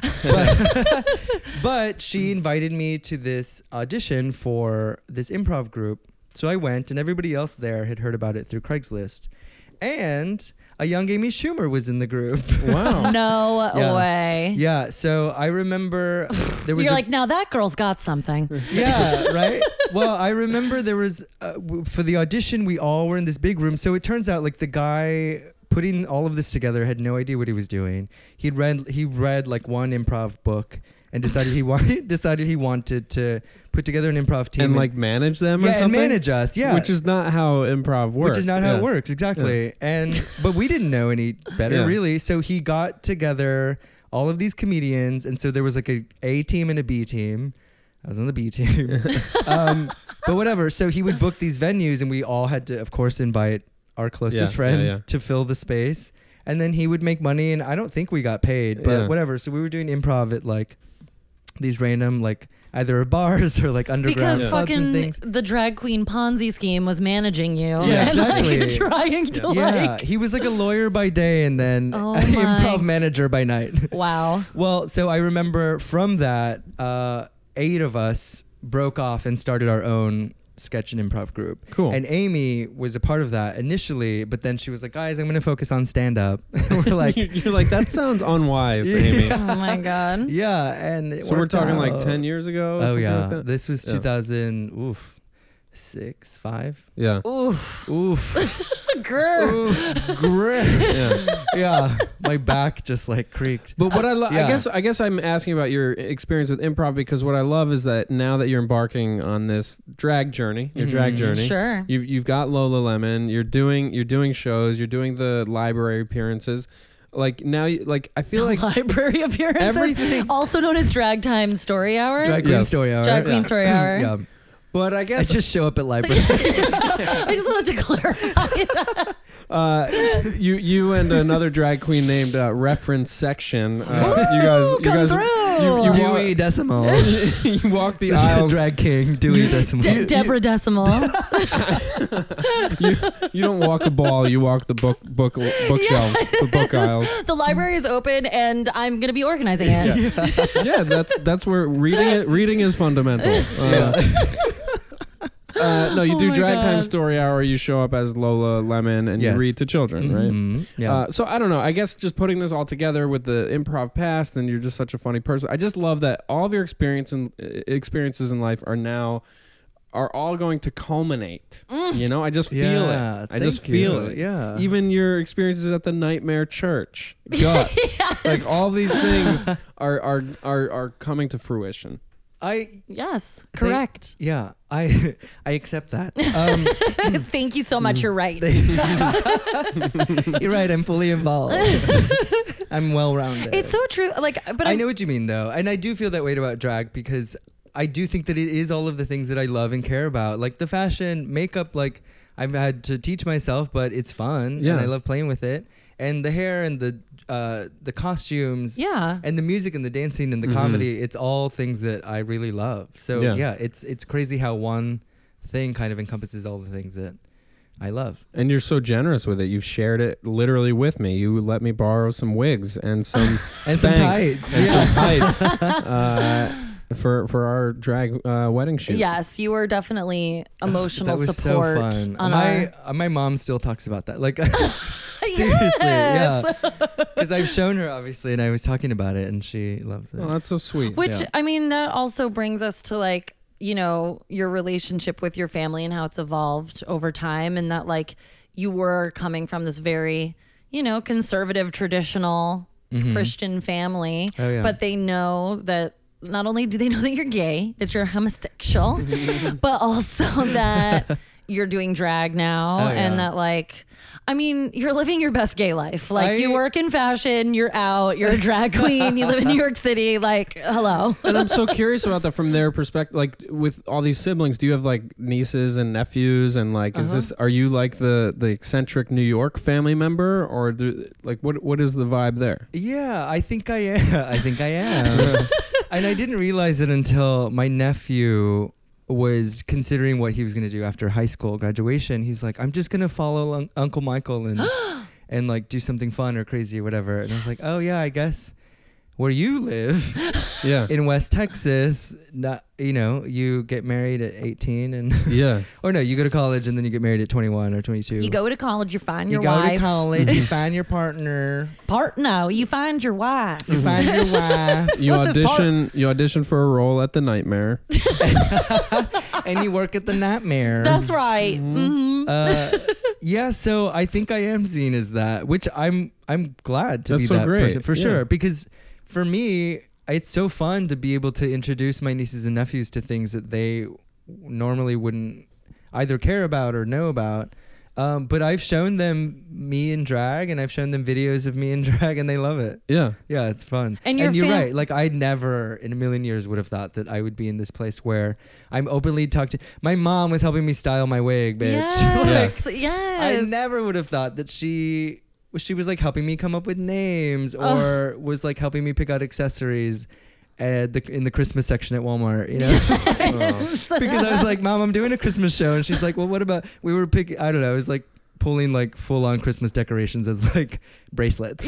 But she invited me to this audition for this improv group. So I went, and everybody else there had heard about it through Craigslist. And a young Amy Schumer was in the group. Wow. No Yeah. way. Yeah, so I remember there was You're like, now that girl's got something. yeah, right? Well, I remember there was for the audition we all were in this big room. So it turns out like the guy putting all of this together had no idea what he was doing. He read like one improv book and decided he wanted to put together an improv team And like manage them or yeah, something? and manage us. Yeah. Which is not how improv works. Which is not how Yeah. it works, exactly. But we didn't know any better, Yeah. really. So he got together all of these comedians, and so there was like a team and a B team. I was on the B team, but whatever. So he would book these venues, and we all had to, of course, invite our closest Yeah, friends yeah. to fill the space. And then he would make money, and I don't think we got paid, but Yeah. whatever. So we were doing improv at like these random like either bars or like underground Because clubs and fucking things. the drag queen Ponzi scheme was managing you. Yeah, and like exactly. trying to Yeah, like. he was like a lawyer by day and then Oh an my. improv manager by night. Wow. Well, so I remember from that, 8 of us broke off and started our own sketch and improv group. Cool. And Amy was a part of that initially, but then she was like, guys, I'm going to focus on stand-up. And we're like, You're like, that sounds unwise, Amy. Oh my god. yeah. And it So we're worked talking like out. 10 years ago? Oh, something yeah. like that? This was Yeah. 2006, 5. Yeah. Oof. Oof. Grr. Oof. Great. Yeah. Yeah. My back just like creaked. But what Yeah. I guess I'm asking about your experience with improv because what I love is that now that you're embarking on this drag journey, your drag Mhm. journey, Sure. you've got Lola Lemon, you're doing shows, you're doing the library appearances. Like now, I feel like Library appearances, everything- also known as Drag Time Story Hour. Drag Queen Yes. Story Hour. Drag Queen Story Hour. Yeah. But I I guess just show up at library. I just wanted to clarify. you and another drag queen named Reference Section. You guys, come through. you Dewey Decimal. you walk the aisles. Drag King, Dewey Decimal. Deborah Decimal. You don't walk the ball. You walk the bookshelves, the book aisles. The library is open, and I'm gonna be organizing it. Yeah, that's where reading is fundamental. No, you Oh do my Drag Time God. Story Hour. You show up as Lola Lemon and Yes. you read to children, right? Mhm. Yeah. So I don't know. I guess just putting this all together with the improv past, and you're just such a funny person. I just love that all of your experiences in life are all going to culminate. You know, I just feel Yeah, it. I just thank you. feel it. Yeah. Even your experiences at the Nightmare Church, guts, like all these things are coming to fruition. Yes, correct. Yeah. I accept that. Thank you so much. You're right. You're right. I'm fully involved. I'm well rounded. It's so true. Like, but I know what you mean though, and I do feel that way about drag because I do think that it is all of the things that I love and care about, like the fashion, makeup. Like I've had to teach myself, but it's fun, Yeah. and I love playing with it. And the hair and the costumes, Yeah. and the music and the dancing and the comedy. It's all things that I really love. So Yeah. yeah, it's crazy how one thing kind of encompasses all the things that I love. And you're so generous with it. You've shared it literally with me. You let me borrow some wigs and some And some Spanx tights. and some tights for our drag wedding shoot. Yes, you were definitely emotional That was support so fun. on My mom still talks about that. Like seriously, Yes. yeah. Because I've shown her, obviously, and I was talking about it, and she loves it. Oh, that's so sweet. Which, Yeah. I mean, that also brings us to like, you know, your relationship with your family and how it's evolved over time, and that like you were coming from this very, you know, conservative, traditional Christian family, Oh, yeah. but they know that not only do they know that you're gay, that you're homosexual, but also that you're doing drag now, Oh, yeah. and that like, I mean, you're living your best gay life. Like you I- work in fashion, you're out, you're a drag queen, you live in New York City. Like, hello. And I'm so curious about that from their perspective. Like with all these siblings, do you have like nieces and nephews, and like, are you like the eccentric New York family member, or what is the vibe there? Yeah, I think I am. I think I am. And I didn't realize it until my nephew was considering what he was going to do after high school graduation. He's like, I'm just going to follow Uncle Michael and like do something fun or crazy or whatever. And I was like, oh yeah, I guess where you live Yeah, in West Texas, not, you know, you get married at 18 and yeah. or no, you go to college and then you get married at 21 or 22. You go to college, you find You your go wife. to college, you find your partner, No, you find your wife. you find your wife, You What's this part? You audition for a role at the Nightmare. and you work at the Nightmare. That's right. Yeah, so I think I am seen as that, which I'm glad to That's be so that great. person for Yeah. sure. Because for me, it's so fun to be able to introduce my nieces and nephews to things that they normally wouldn't either care about or know about. But I've shown them me in drag, and I've shown them videos of me in drag, and they love it. Yeah. Yeah, it's fun. And you're your right. Like, I never in a million years would have thought that I would be in this place where I'm openly talking to. My mom was helping me style my wig, bitch. Yes, Like, yes. I never would have thought that she was like helping me come up with names or was like helping me pick out accessories at in the Christmas section at Walmart, you know? Because I was like, Mom, I'm doing a Christmas show. And she's like, well, what about, we were picking, I don't know, it was like pulling like full on Christmas decorations as like bracelets,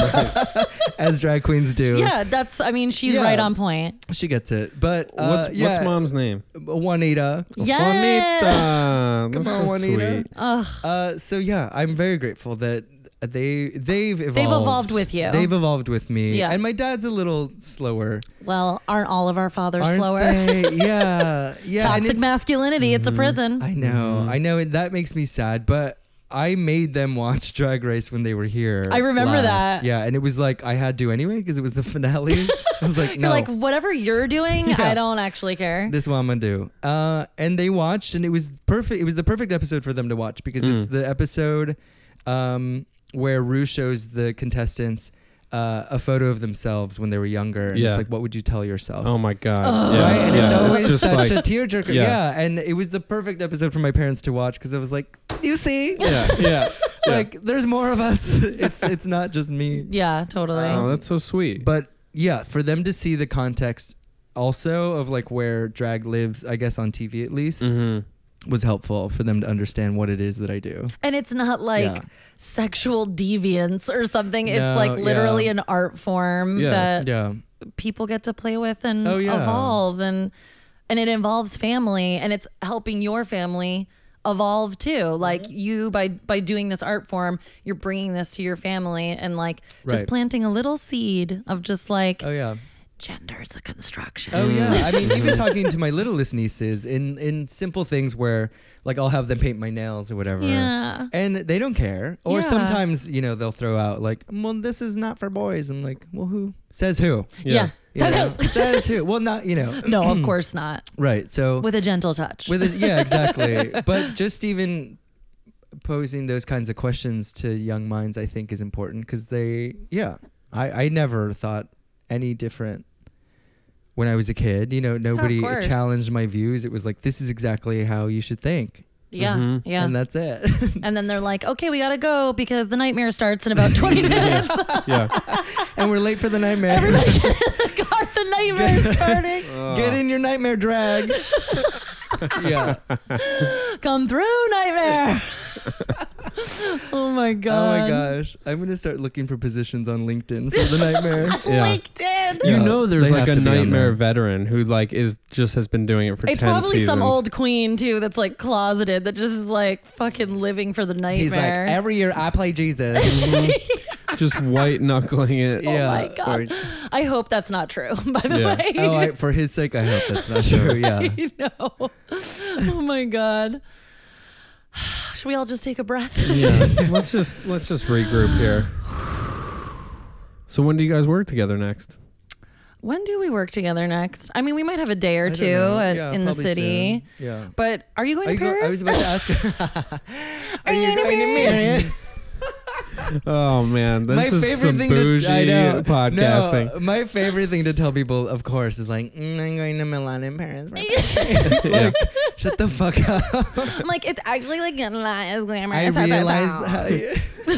as drag queens do. Yeah, that's, I mean, she's Yeah. right on point. She gets it. But What's mom's name? Juanita. Yes. Juanita. Come That's on, so Juanita. sweet. Ugh. So yeah, I'm very grateful that they've evolved. They've evolved with you. They've evolved with me. Yeah. And my dad's a little slower. Well, aren't all of our fathers Aren't slower? they? Yeah. Yeah. and Toxic it's- masculinity, it's a prison. I know. I know. And that makes me sad. But I made them watch Drag Race when they were here. I remember last. that. Yeah. And it was like I had to anyway because it was the finale. I was like, You're no. like, whatever you're doing, Yeah. I don't actually care. This is what I'm gonna do. And they watched, and it was perfect. It was the perfect episode for them to watch because it's the episode where Rue shows the contestants a photo of themselves when they were younger. And Yeah. it's like, what would you tell yourself? Oh my God. Right? And it's always just such like, a tearjerker. Yeah. Yeah. And it was the perfect episode for my parents to watch because I was like, you see? yeah. Like, there's more of us. It's not just me. Yeah, totally. Oh, that's so sweet. But yeah, for them to see the context also of like where drag lives, I guess on TV at least, was helpful for them to understand what it is that I do. And it's not like Yeah. sexual deviance or something. It's No, like literally yeah. an art form Yeah. that Yeah. people get to play with and Oh, yeah. evolve, and it involves family, and it's helping your family evolve too. Like you, by doing this art form, you're bringing this to your family and like just Right. planting a little seed of just like Oh yeah. gender's a construction. Oh yeah. I mean, even talking to my littlest nieces in simple things where like I'll have them paint my nails or whatever. Yeah. And they don't care. Or Yeah. sometimes, you know, they'll throw out like, well, this is not for boys. I'm like, well, who says who? Yeah. You know? Says who? Well, not, you know. No, of course not. Right. So With a gentle touch. yeah, exactly. But just even posing those kinds of questions to young minds, I think, is important because I never thought any different when I was a kid. You know, nobody course. challenged my views. It was like, this is exactly how you should think. yeah. Yeah. And that's it. And then they're like, okay, we got to go because the nightmare starts in about 20 minutes. yeah. And we're late for the nightmare. God, the nightmare's starting. Get in your nightmare drag. Yeah. Come through, nightmare. Oh my Oh God. my gosh. I'm going to start looking for positions on LinkedIn for the nightmare. Yeah. LinkedIn. You Yeah, know, there's they like have a to be on nightmare there. veteran who like has been doing it for It's 10 probably seasons. some old queen too that's like closeted that just is like fucking living for the He's like, nightmare. every year I play Jesus. just white knuckling it. Oh my God. I hope that's not true, by the Yeah. way. Oh, for his sake, I hope that's not true. Yeah. I know. Oh my God. Should we all just take a breath? Yeah. let's just regroup here. So when do you guys work together next? When do we work together next? I mean, we might have a day or I don't two know. in the probably city. soon. Yeah. But are you going to Paris? I was about to ask. Are you going to Paris? Oh man, this My is favorite some thing bougie I know. podcasting. No, my favorite thing to tell people, of course, is like, I'm going to Milan and Paris. Yeah. Shut the fuck up. I'm like, it's actually like not as glamorous I as it realize sounds. how you,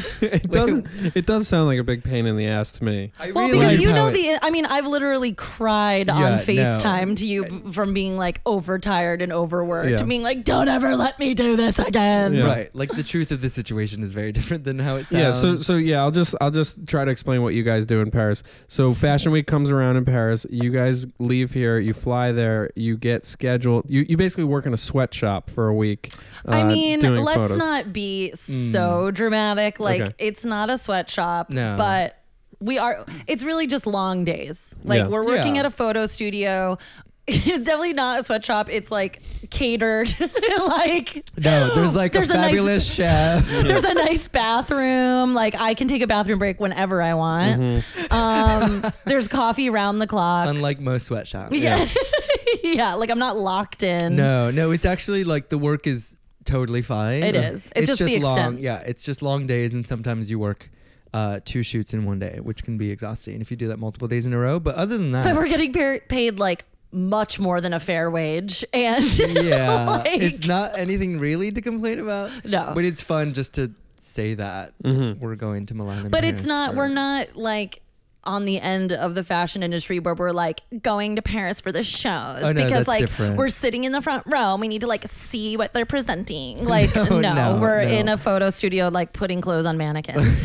It does sound like a big pain in the ass to me. I Well, realize because you how know I mean, I've literally cried on Yeah, FaceTime to you from being like overtired and overworked Yeah. to being like, don't ever let me do this again. Yeah. Right, like the truth of the situation is very different than how it Yeah, sounds. so yeah, I'll just try to explain what you guys do in Paris. So Fashion Week comes around in Paris. You guys leave here, you fly there, you get scheduled. You basically work in a sweatshop for a week. I mean, doing let's photos. not be so dramatic. Like, Okay. it's not a sweatshop, No. but it's really just long days. Like, Yeah. we're working Yeah. at a photo studio. It's definitely not a sweatshop. It's like catered. Like, no, there's like There's a a nice- fabulous chef. there's a nice bathroom. Like, I can take a bathroom break whenever I want. There's coffee around the clock. Unlike most sweatshops. Yeah. Yeah, like I'm not locked in. No, it's actually like the work is totally fine. It is. It's just the long. extent. Yeah, it's just long days, and sometimes you work 2 shoots in one day, which can be exhausting if you do that multiple days in a row. But other than that, But we're getting paid like much more than a fair wage. And yeah, like, it's not anything really to complain about. No. But it's fun just to say that we're going to Milan. And but it's Paris not, for- we're not like on the end of the fashion industry where we're like going to Paris for the shows Oh, no, because that's like different. we're sitting in the front row and we need to like see what they're presenting. Like No, we're no. in a photo studio like putting clothes on mannequins.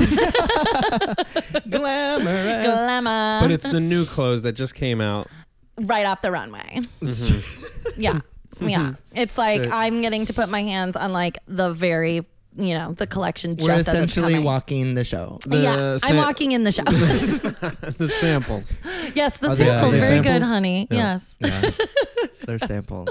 glamorous. Glamour. But it's the new clothes that just came out. Right off the runway. Yeah. Yeah. It's like So- I'm getting to put my hands on like the very, the collection We're just as it's essentially coming. walking the show. Yeah, I'm walking in the show. The samples. Yes, the Are they- samples. are they Very good, samples? honey. Yeah. Yes. Yeah. They're samples.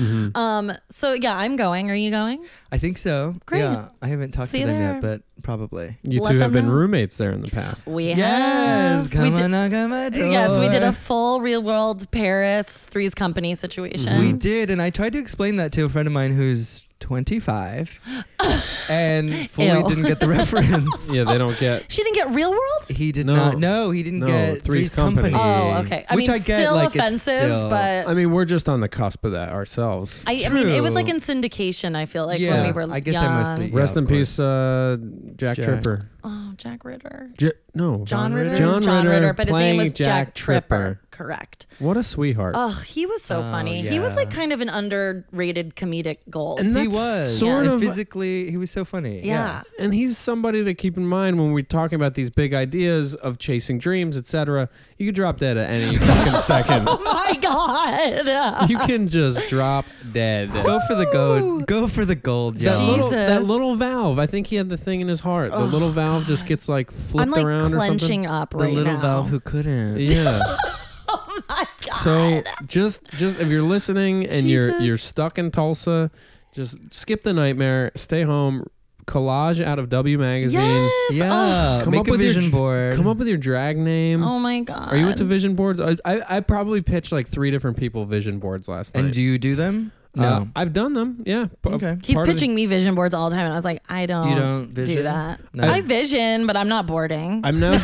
So yeah, I'm going. Are you going? I think so. Great. Yeah, I haven't talked See to you them there. yet, but probably. You Let two have them been know. roommates there in the past. We Yes, have. come we on, did, knock on my door. yes, we did a full real world Paris Three's Company situation. We did, and I tried to explain that to a friend of mine who's 25 and fully Ew. didn't get the reference. Yeah, they don't get. She didn't get Real World? He did No. not. No, he didn't No, get Three's Three's Company. Company. Oh, okay. I Which mean, I get, still like, it's offensive, still- but I mean, we're just on the cusp of that ourselves. I mean, it was like True. in syndication. I feel like Yeah, when we were I guess I young. mostly- Rest Yeah, in of course. peace, Jack Jack. Tripper. Oh, Jack Ritter. No, John Ritter. John Ritter, but his name was playing Jack Tripper. Correct. What a sweetheart. Oh, he was so funny. He was yeah. like kind of an underrated comedic gold. And He that's was. sort And of- physically, he was so funny. yeah. And he's somebody to keep in mind when we're talking about these big ideas of chasing dreams, etc. You could drop dead at any fucking second. Oh my God. You can just drop dead. Go for the gold. Go for the gold, That y'all. little, Jesus. that little valve. I think he had the thing in his heart. The little valve just gets like flipped I'm like around or something. clenching up The right little now. valve who couldn't. Yeah. Oh my God. So just if you're listening and Jesus. you're stuck in Tulsa, just skip the nightmare. Stay home. Collage out of W Magazine. Yes. Yeah. Come Make up a with your vision board. Come up with your drag name. Oh my God. Are you into vision boards? I probably pitched like 3 different people vision boards last night. And do you do them? No. I've done them. Yeah. Okay. He's Part of pitching me vision boards all the time, and I was like, I don't. You don't vision? do that. No. I vision, but I'm not boarding. I'm now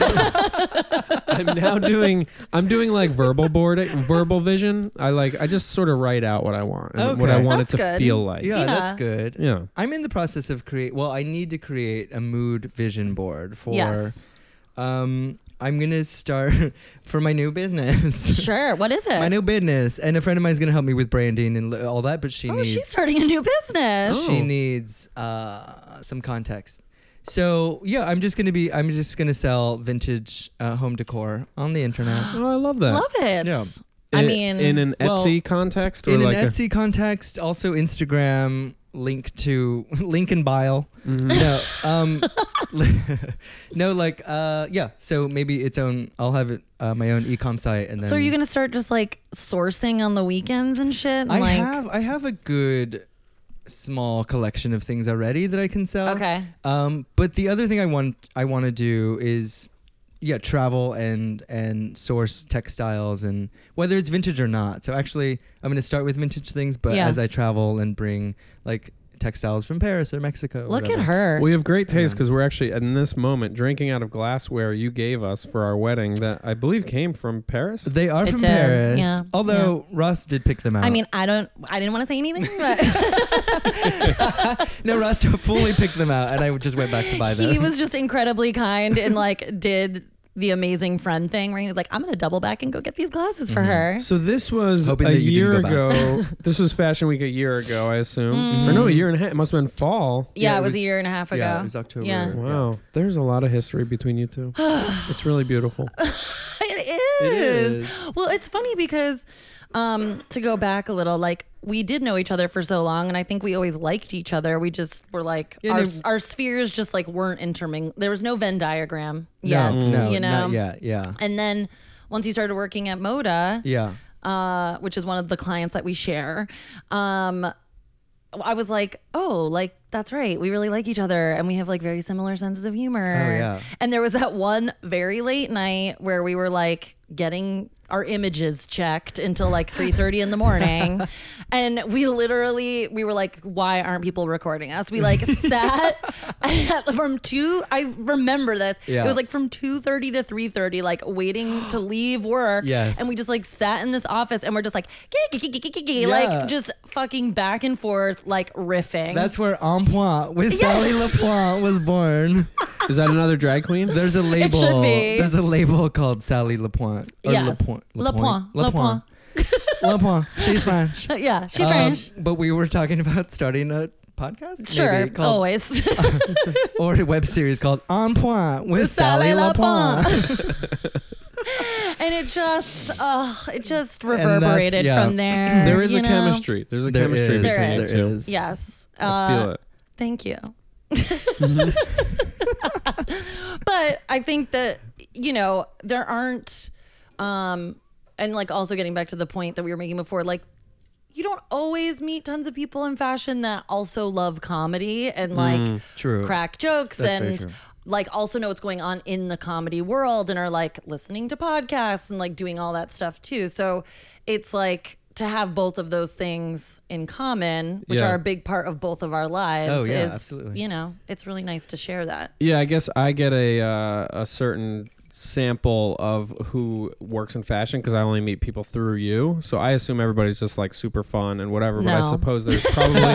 I'm doing like verbal vision. I just sort of write out what I want and what I Okay. want That's it to good. feel like. Yeah, Yeah. that's good. Yeah. I'm in the process of I need to create a mood vision board for Yes. I'm going to start for my new business. Sure. What is it? My new business, and a friend of mine is going to help me with branding and all that, but she needs she's starting a new business. Oh. she needs some context. So yeah, I'm just gonna sell vintage home decor on the internet. Oh, I love that. Love it. Yeah. I mean, in an well, Etsy context or In like an Etsy context, also Instagram. link to Lincoln Bile. Mm-hmm. No, yeah. So maybe its own. I'll have it my own e-com site, and then. So are you gonna start just like sourcing on the weekends and shit? And I have a good small collection of things already that I can sell. Okay. But the other thing I want to do is travel and source textiles, and whether it's vintage or not. So actually I'm going to start with vintage things, but as I travel and bring like textiles from Paris or Mexico. Look whatever. at her. We have great taste because we're actually in this moment drinking out of glassware you gave us for our wedding that I believe came from Paris. They are It from did, Paris. yeah, Although Ross did pick them out. I mean, I didn't want to say anything, but no, Ross fully picked them out, and I just went back to buy them. he was just incredibly kind and like did the amazing friend thing where he was like, I'm gonna double back and go get these glasses for her. So this was Hoping a that you year didn't go ago. This was Fashion Week a year ago, I assume. Or no, a year and a half. It must have been fall. Yeah, it was a year and a half ago. Yeah, it was October. Yeah. Wow. There's a lot of history between you two. It's really beautiful. It It is. is. Well, it's funny because to go back a little, like we did know each other for so long, and I think we always liked each other. We just were like our spheres just like weren't intermingling. There was no Venn diagram yet, No, you know. not yet. Yeah. And then once you started working at Moda, Yeah. which is one of the clients that we share, I was like, oh, like that's right. We really like each other, and we have like very similar senses of humor. Oh, yeah. And there was that one very late night where we were like getting our images checked until like 3:30 in the morning, and we were like, why aren't people recording us? We like sat from 2. I remember this. Yeah. It was like from 2:30 to 3:30, like waiting to leave work. Yes. And we just like sat in this office, and we're just like, Yeah. like just fucking back and forth, like riffing. That's where En Point with Sally LaPointe was born. Is that another drag queen? There's a label. should be. There's a label called Sally LaPointe. Or Yes. LaPointe. LaPointe. LaPointe. She's French. Yeah, she's French. But we were talking about starting a podcast. Sure, maybe, called, always. or a web series called En Point with Sally LaPointe. And it just reverberated yeah. from there. There is you a know? chemistry. There's a There chemistry is. between There you two. is. Yes. I feel it. Thank you. But I think that, you know, there aren't, and like also getting back to the point that we were making before, like, you don't always meet tons of people in fashion that also love comedy and like True. crack jokes That's very and true. like also know what's going on in the comedy world and are like listening to podcasts and like doing all that stuff too. So it's like to have both of those things in common, which Yeah. are a big part of both of our lives. Oh, yeah, is, absolutely. You know, it's really nice to share that. Yeah, I guess I get a certain sample of who works in fashion because I only meet people through you. So I assume everybody's just like super fun and whatever. But I No. suppose there's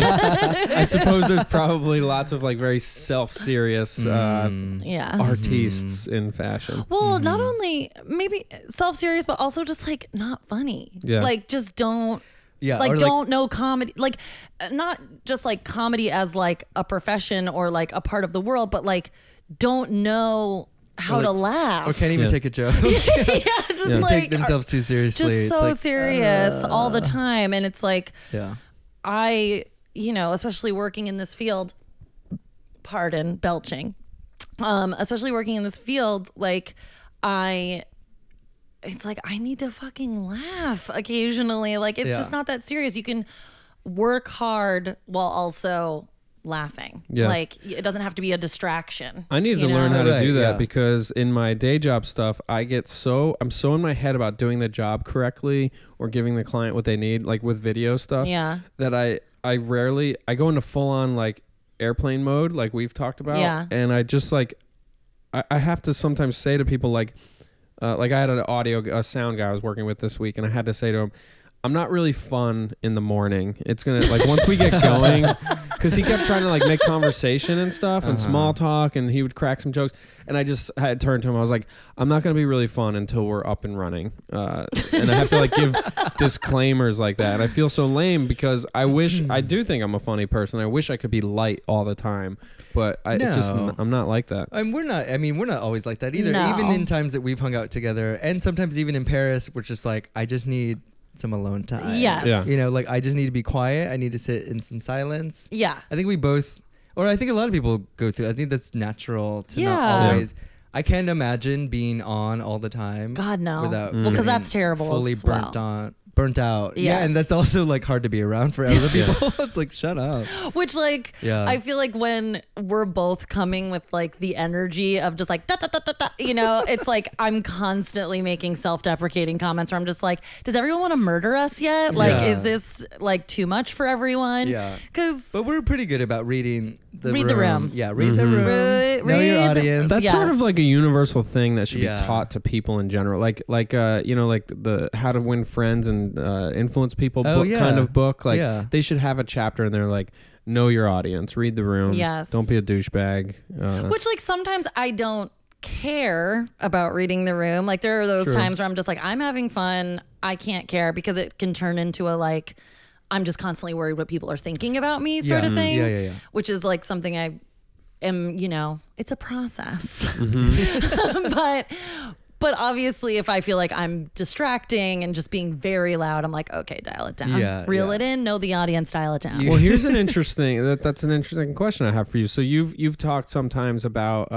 probably lots of like very self-serious Yeah. artists in fashion. Well, not only maybe self-serious, but also just like not funny. Yeah. Like just don't. Yeah. Like or don't know comedy, like not just like comedy as like a profession or like a part of the world, but like don't know how to laugh. Or can't even Yeah. take a joke. Yeah, just Don't like take themselves too seriously. just It's so like, serious all the time, and it's like Yeah. you know, especially working in this field. Pardon, belching. Especially working in this field, like it's like I need to fucking laugh occasionally. Like it's Yeah. just not that serious. You can work hard while also laughing. Yeah. Like it doesn't have to be a distraction. I need to you learn know? how to Right, do that yeah. because in my day job stuff, I'm so in my head about doing the job correctly or giving the client what they need, like with video stuff. Yeah. That I rarely go into full on like airplane mode, like we've talked about. Yeah. And I just like I have to sometimes say to people like I had a sound guy I was working with this week, and I had to say to him, I'm not really fun in the morning. It's gonna like once we get going, because he kept trying to like make conversation and stuff and small talk, and he would crack some jokes, and I just had turned to him. I was like, I'm not gonna be really fun until we're up and running, and I have to like give disclaimers like that. And I feel so lame because I do think I'm a funny person. I wish I could be light all the time, but it's just No. I'm not like that. And we're not always like that either. No. Even in times that we've hung out together, and sometimes even in Paris, we're just like, I just need some alone time. Yes. Yeah. You know, like I just need to be quiet. I need to sit in some silence. Yeah. I think we both, or I think a lot of people go through. I think that's natural to not Yeah. always. I can't imagine being on all the time. God, no. Without Well, 'cause being that's terrible Fully as burnt well. burnt out. Yeah, Yes. and that's also like hard to be around for other people. It's like shut up. Which, like, Yeah. I feel like when we're both coming with like the energy of just like da, da, da, da, da, you know, it's like I'm constantly making self-deprecating comments where I'm just like, does everyone want to murder us yet? Like, Yeah. is this like too much for everyone? Yeah. Because But we're pretty good about reading the Read room. the room. Yeah, read the room. Know your read- audience. That's Yes. sort of like a universal thing that should Yeah. be taught to people in general, like you know, like the How to Win Friends and Influence People Oh, book yeah. kind of book. Like Yeah. they should have a chapter and they're like, know your audience, read the room, Yes. don't be a douchebag. Which, like, sometimes I don't care about reading the room. Like, there are those True. times where I'm just like, I'm having fun. I can't care because it can turn into a like, I'm just constantly worried what people are thinking about me sort Yeah. of thing. Yeah. Which is like something I am, you know, it's a process. Mm-hmm. But obviously, if I feel like I'm distracting and just being very loud, I'm like, okay, dial it down. Yeah, Reel yeah. it in, know the audience, dial it down. Well, here's an interesting that's an interesting question I have for you. So you've talked sometimes about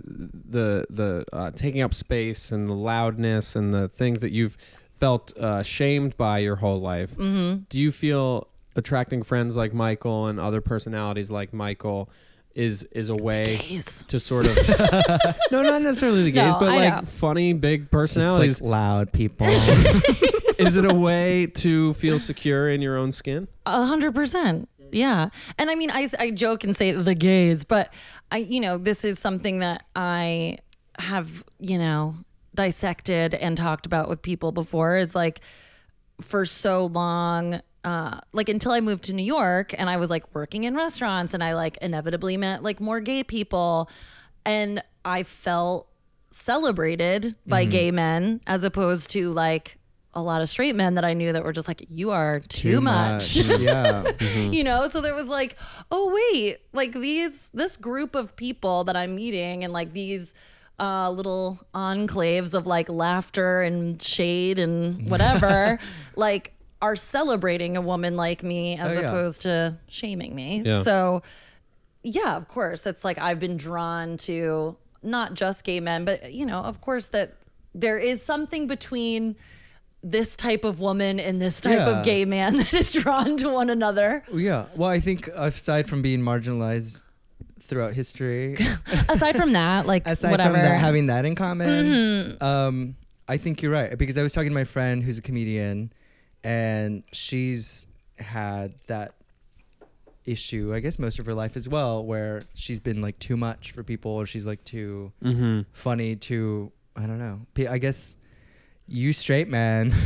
the taking up space and the loudness and the things that you've felt shamed by your whole life. Mm-hmm. Do you feel attracting friends like Michael and other personalities like Michael is a way Gays. to sort of no, not necessarily the gays, No, but I like know. funny big Just personalities. like loud people. Is it a way to feel secure in your own skin? 100%. Yeah. And I mean, I joke and say the gays, but this is something that I have, dissected and talked about with people before is like for so long, like until I moved to New York and I was like working in restaurants and I like inevitably met like more gay people and I felt celebrated by gay men as opposed to like a lot of straight men that I knew that were just like, you are too much. Yeah. So there was like, oh wait, like this group of people that I'm meeting and like these little enclaves of like laughter and shade and whatever, like are celebrating a woman like me as Oh, yeah. opposed to shaming me. Yeah. So yeah, of course, it's like I've been drawn to not just gay men, but of course that there is something between this type of woman and this type Yeah. of gay man that is drawn to one another. Yeah. Well, I think aside from being marginalized throughout history, Aside from that, like aside whatever. from that, having that in common, I think you're right. Because I was talking to my friend who's a comedian, and she's had that issue, I guess, most of her life as well, where she's been like too much for people, or she's like too funny, too, I don't know. I guess you straight man.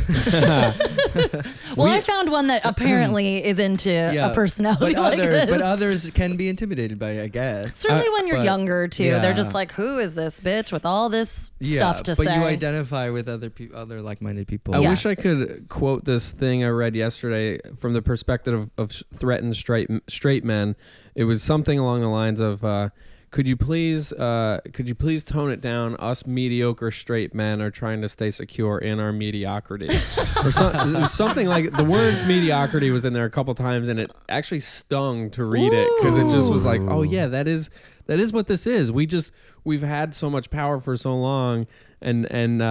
Well, I found one that apparently is into a personality but like this. But others can be intimidated by it, I guess. Certainly when you're but- younger too, yeah. they're just like, "Who is this bitch with all this stuff to but say?" you identify with other like-minded people. I Yes. wish I could quote this thing I read yesterday from the perspective of threatened straight men. It was something along the lines of, could you please tone it down? Us mediocre straight men are trying to stay secure in our mediocrity. Or it was something like the word mediocrity was in there a couple times, and it actually stung to read it because it just was like, oh yeah, that is what this is. We've had so much power for so long, and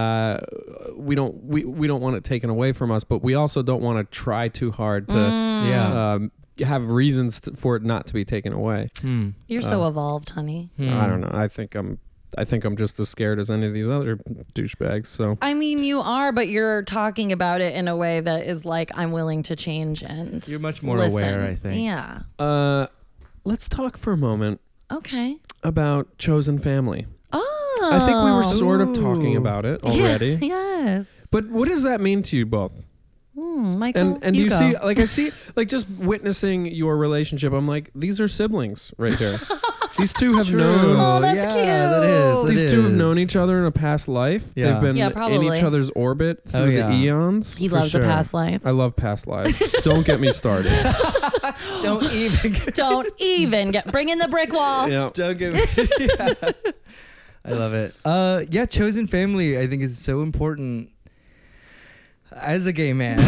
we don't want it taken away from us, but we also don't want to try too hard to have reasons for it not to be taken away. You're so evolved, honey. I don't know. I think I'm just as scared as any of these other douchebags. So I mean, you are, but you're talking about it in a way that is like, I'm willing to change and You're much more listen. aware, I think. Yeah. let's talk for a moment Okay. about Chosen Family. Oh. I think we were sort of talking about it already. Yeah, yes. But what does that mean to you both? Michael, And do you go. see, like, I see, like, just witnessing your relationship, I'm like, these are siblings right here. These two have known. Oh, that's yeah, cute. That is. These two have known each other in a past life. Yeah. They've been Yeah, in probably. each other's orbit through Oh, yeah. the eons. He for loves sure. a past life. I love past lives. Don't get me started. Don't even. Don't even bring in the brick wall. Yeah. Don't give me. Yeah. I love it. Yeah, chosen family I think is so important. As a gay man.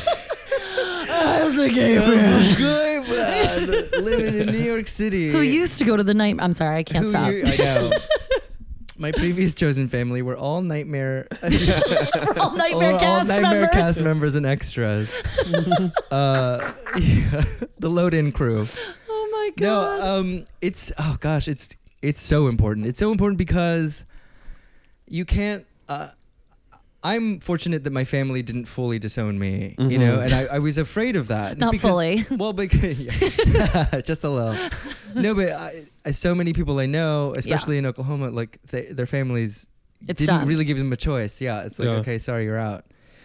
As a gay Living in New York City. who used to go to the night. I'm sorry, I can't stop. I know. My previous chosen family were all nightmare. We're all nightmare all cast nightmare members. cast members and extras. Yeah, the load-in crew. Oh my god. No, it's it's so important. It's so important because you can't. I'm fortunate that my family didn't fully disown me, you know, and I was afraid of that. Not fully. Well, because yeah, just a little. No, but so many people I know, especially in Oklahoma, like their families It's didn't done. really give them a choice. Yeah, it's like, okay, sorry, you're out.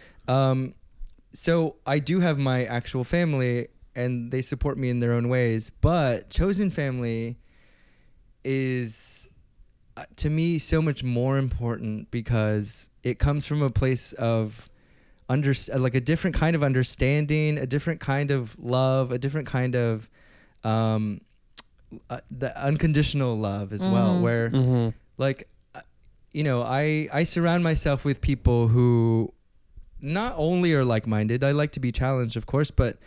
So I do have my actual family, and they support me in their own ways. But chosen family is, to me, so much more important because it comes from a place of like a different kind of understanding, a different kind of love, a different kind of the unconditional love as well, where like, you know, I surround myself with people who not only are like-minded, I like to be challenged, of course, but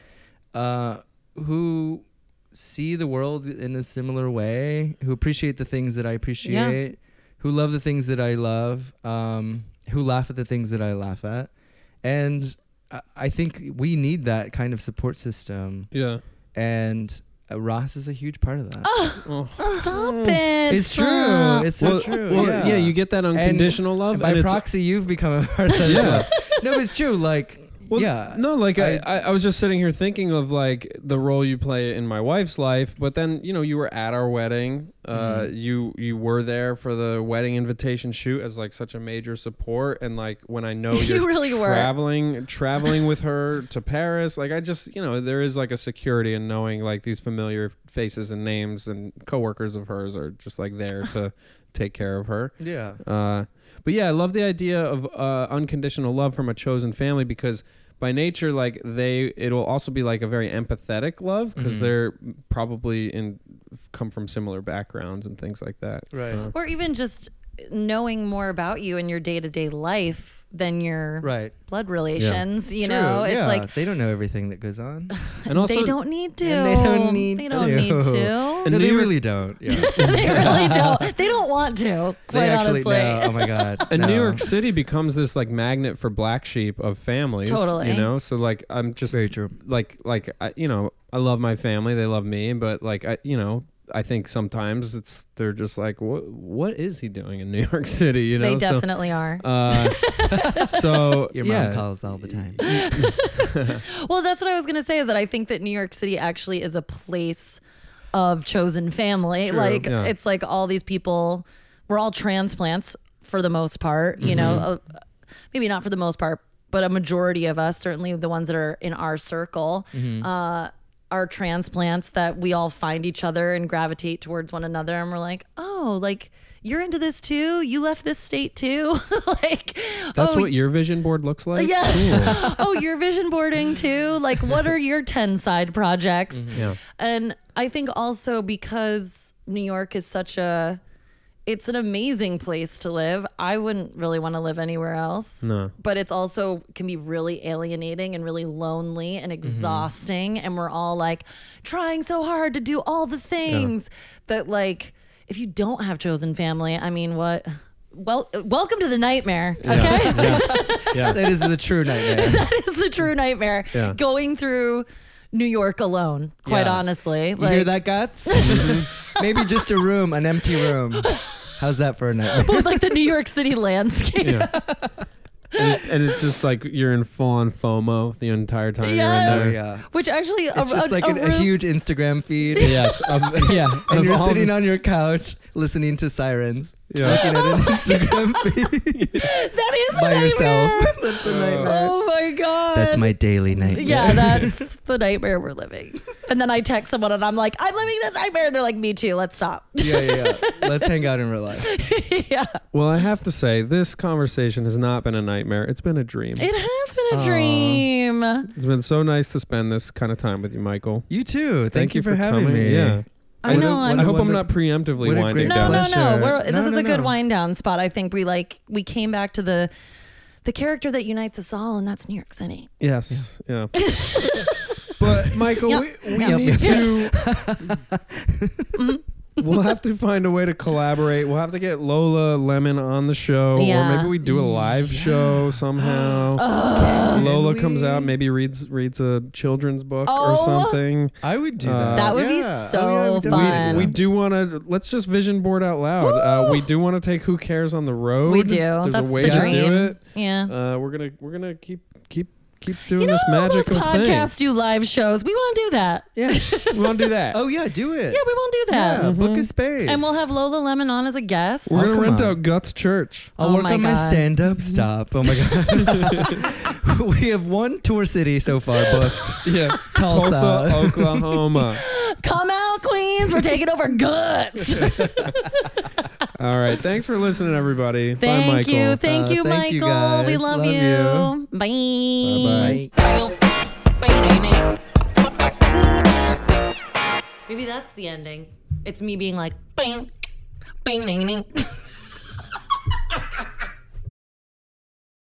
who see the world in a similar way, who appreciate the things that I appreciate, who love the things that I love, who laugh at the things that I laugh at. And I think we need that kind of support system. Yeah. And Ross is a huge part of that. Stop it. It's true. It's so true. Well, yeah, you get that unconditional love. And by and proxy, you've become a part of that. Yeah. No, but it's true. Like, Well, yeah. No, like I was just sitting here thinking of like the role you play in my wife's life, but then, you know, you were at our wedding. You were there for the wedding invitation shoot as like such a major support, and like when I know you're really were. traveling with her to Paris, like I just, you know, there is like a security in knowing like these familiar faces and names and coworkers of hers are just like there to take care of her. Yeah. But yeah, I love the idea of unconditional love from a chosen family because by nature, like it'll also be like a very empathetic love because they're probably come from similar backgrounds and things like that. Right. Or even just knowing more about you in your day-to-day life than your blood relations. You know, it's like they don't know everything that goes on. And also they don't need to. And they don't need They don't need to. No, they really don't. Yeah. They really don't. They don't want to. Quite They actually honestly. no. Oh my god. And no. New York City becomes this like magnet for black sheep of families. Totally. You know, so like I'm just Very true. Like I, you know, I love my family, they love me, but like I think sometimes they're just like, what is he doing in New York City? You know, They definitely are. So Your mom calls all the time. Well, that's what I was going to say is that I think that New York City actually is a place of chosen family. True, Like yeah. it's like all these people, we're all transplants for the most part, you know, maybe not for the most part, but a majority of us, certainly the ones that are in our circle, are transplants that we all find each other and gravitate towards one another. And we're like, oh, like you're into this too? You left this state too? Like, that's oh, what your vision board looks like? yeah. Cool. Oh, you're vision boarding too? Like, what are your 10 side projects? Yeah. And I think also because New York is it's an amazing place to live. I wouldn't really want to live anywhere else. No. But it's also can be really alienating and really lonely and exhausting. And we're all like trying so hard to do all the things that like, if you don't have chosen family, I mean, what? Well, welcome to the nightmare. Okay. Yeah. That is the true nightmare. That is the true nightmare. Yeah. Going through New York alone, quite Yeah. honestly. You Like, hear that, Guts? Maybe just a room, an empty room. How's that for a nightmare? with like the New York City landscape. Yeah. And it's just like you're in full on FOMO the entire time Yes. you're in Oh, there. yeah. Which actually, It's just like a room- huge Instagram feed. Yes. Yeah. And Of you're all sitting the- on your couch listening to sirens. Yeah. Looking at an Instagram feed that is by a yourself. nightmare. That's a nightmare. Oh my god. That's my daily nightmare. Yeah, that's the nightmare we're living. And then I text someone and I'm like, I'm living this nightmare. And they're like, me too. Let's stop. Yeah. Let's hang out in real life. Yeah. Well, I have to say, this conversation has not been a nightmare. It's been a dream. It has been a dream. It's been so nice to spend this kind of time with you, Michael. You too. Thank you for having coming. me. Yeah. I know. I hope I'm not preemptively what a winding great No, down. no, no. pleasure. This is No, a good no. wind down spot. I think we came back to the the character that unites us all, and that's New York City. Yes. Yeah. But Michael, Yep. we need to. We'll have to find a way to collaborate. We'll have to get Lola Lemon on the show, Yeah. or maybe we do a live show somehow. Lola comes out, maybe reads a children's book or something. I would do that. That would be Yeah. so I would definitely fun. do We that. do want to. Let's just vision board out loud. We do want to take Who Cares on the road. We do. There's That's a way the to dream. do it. Yeah. We're gonna keep doing You know, this all those magical thing. podcasts do live shows. We want to do that. Yeah, we want to do that. Oh yeah, do it. Yeah, we want to do that. Yeah, book a space. And we'll have Lola Lemon on as a guest. We're gonna come rent on. out Guts Church. I'll Oh work my on my God. stand-up. Stop. Oh my god. We have one tour city so far booked. Yeah, Tulsa, Oklahoma. Come out, Queens. We're taking over Guts. All right, thanks for listening, everybody. Bye, Thank Michael. you. Thank you, thank you, Michael. We guys. love, Love you. Bye-bye. Maybe that's the ending. It's me being like, bang, bang, bang, bang.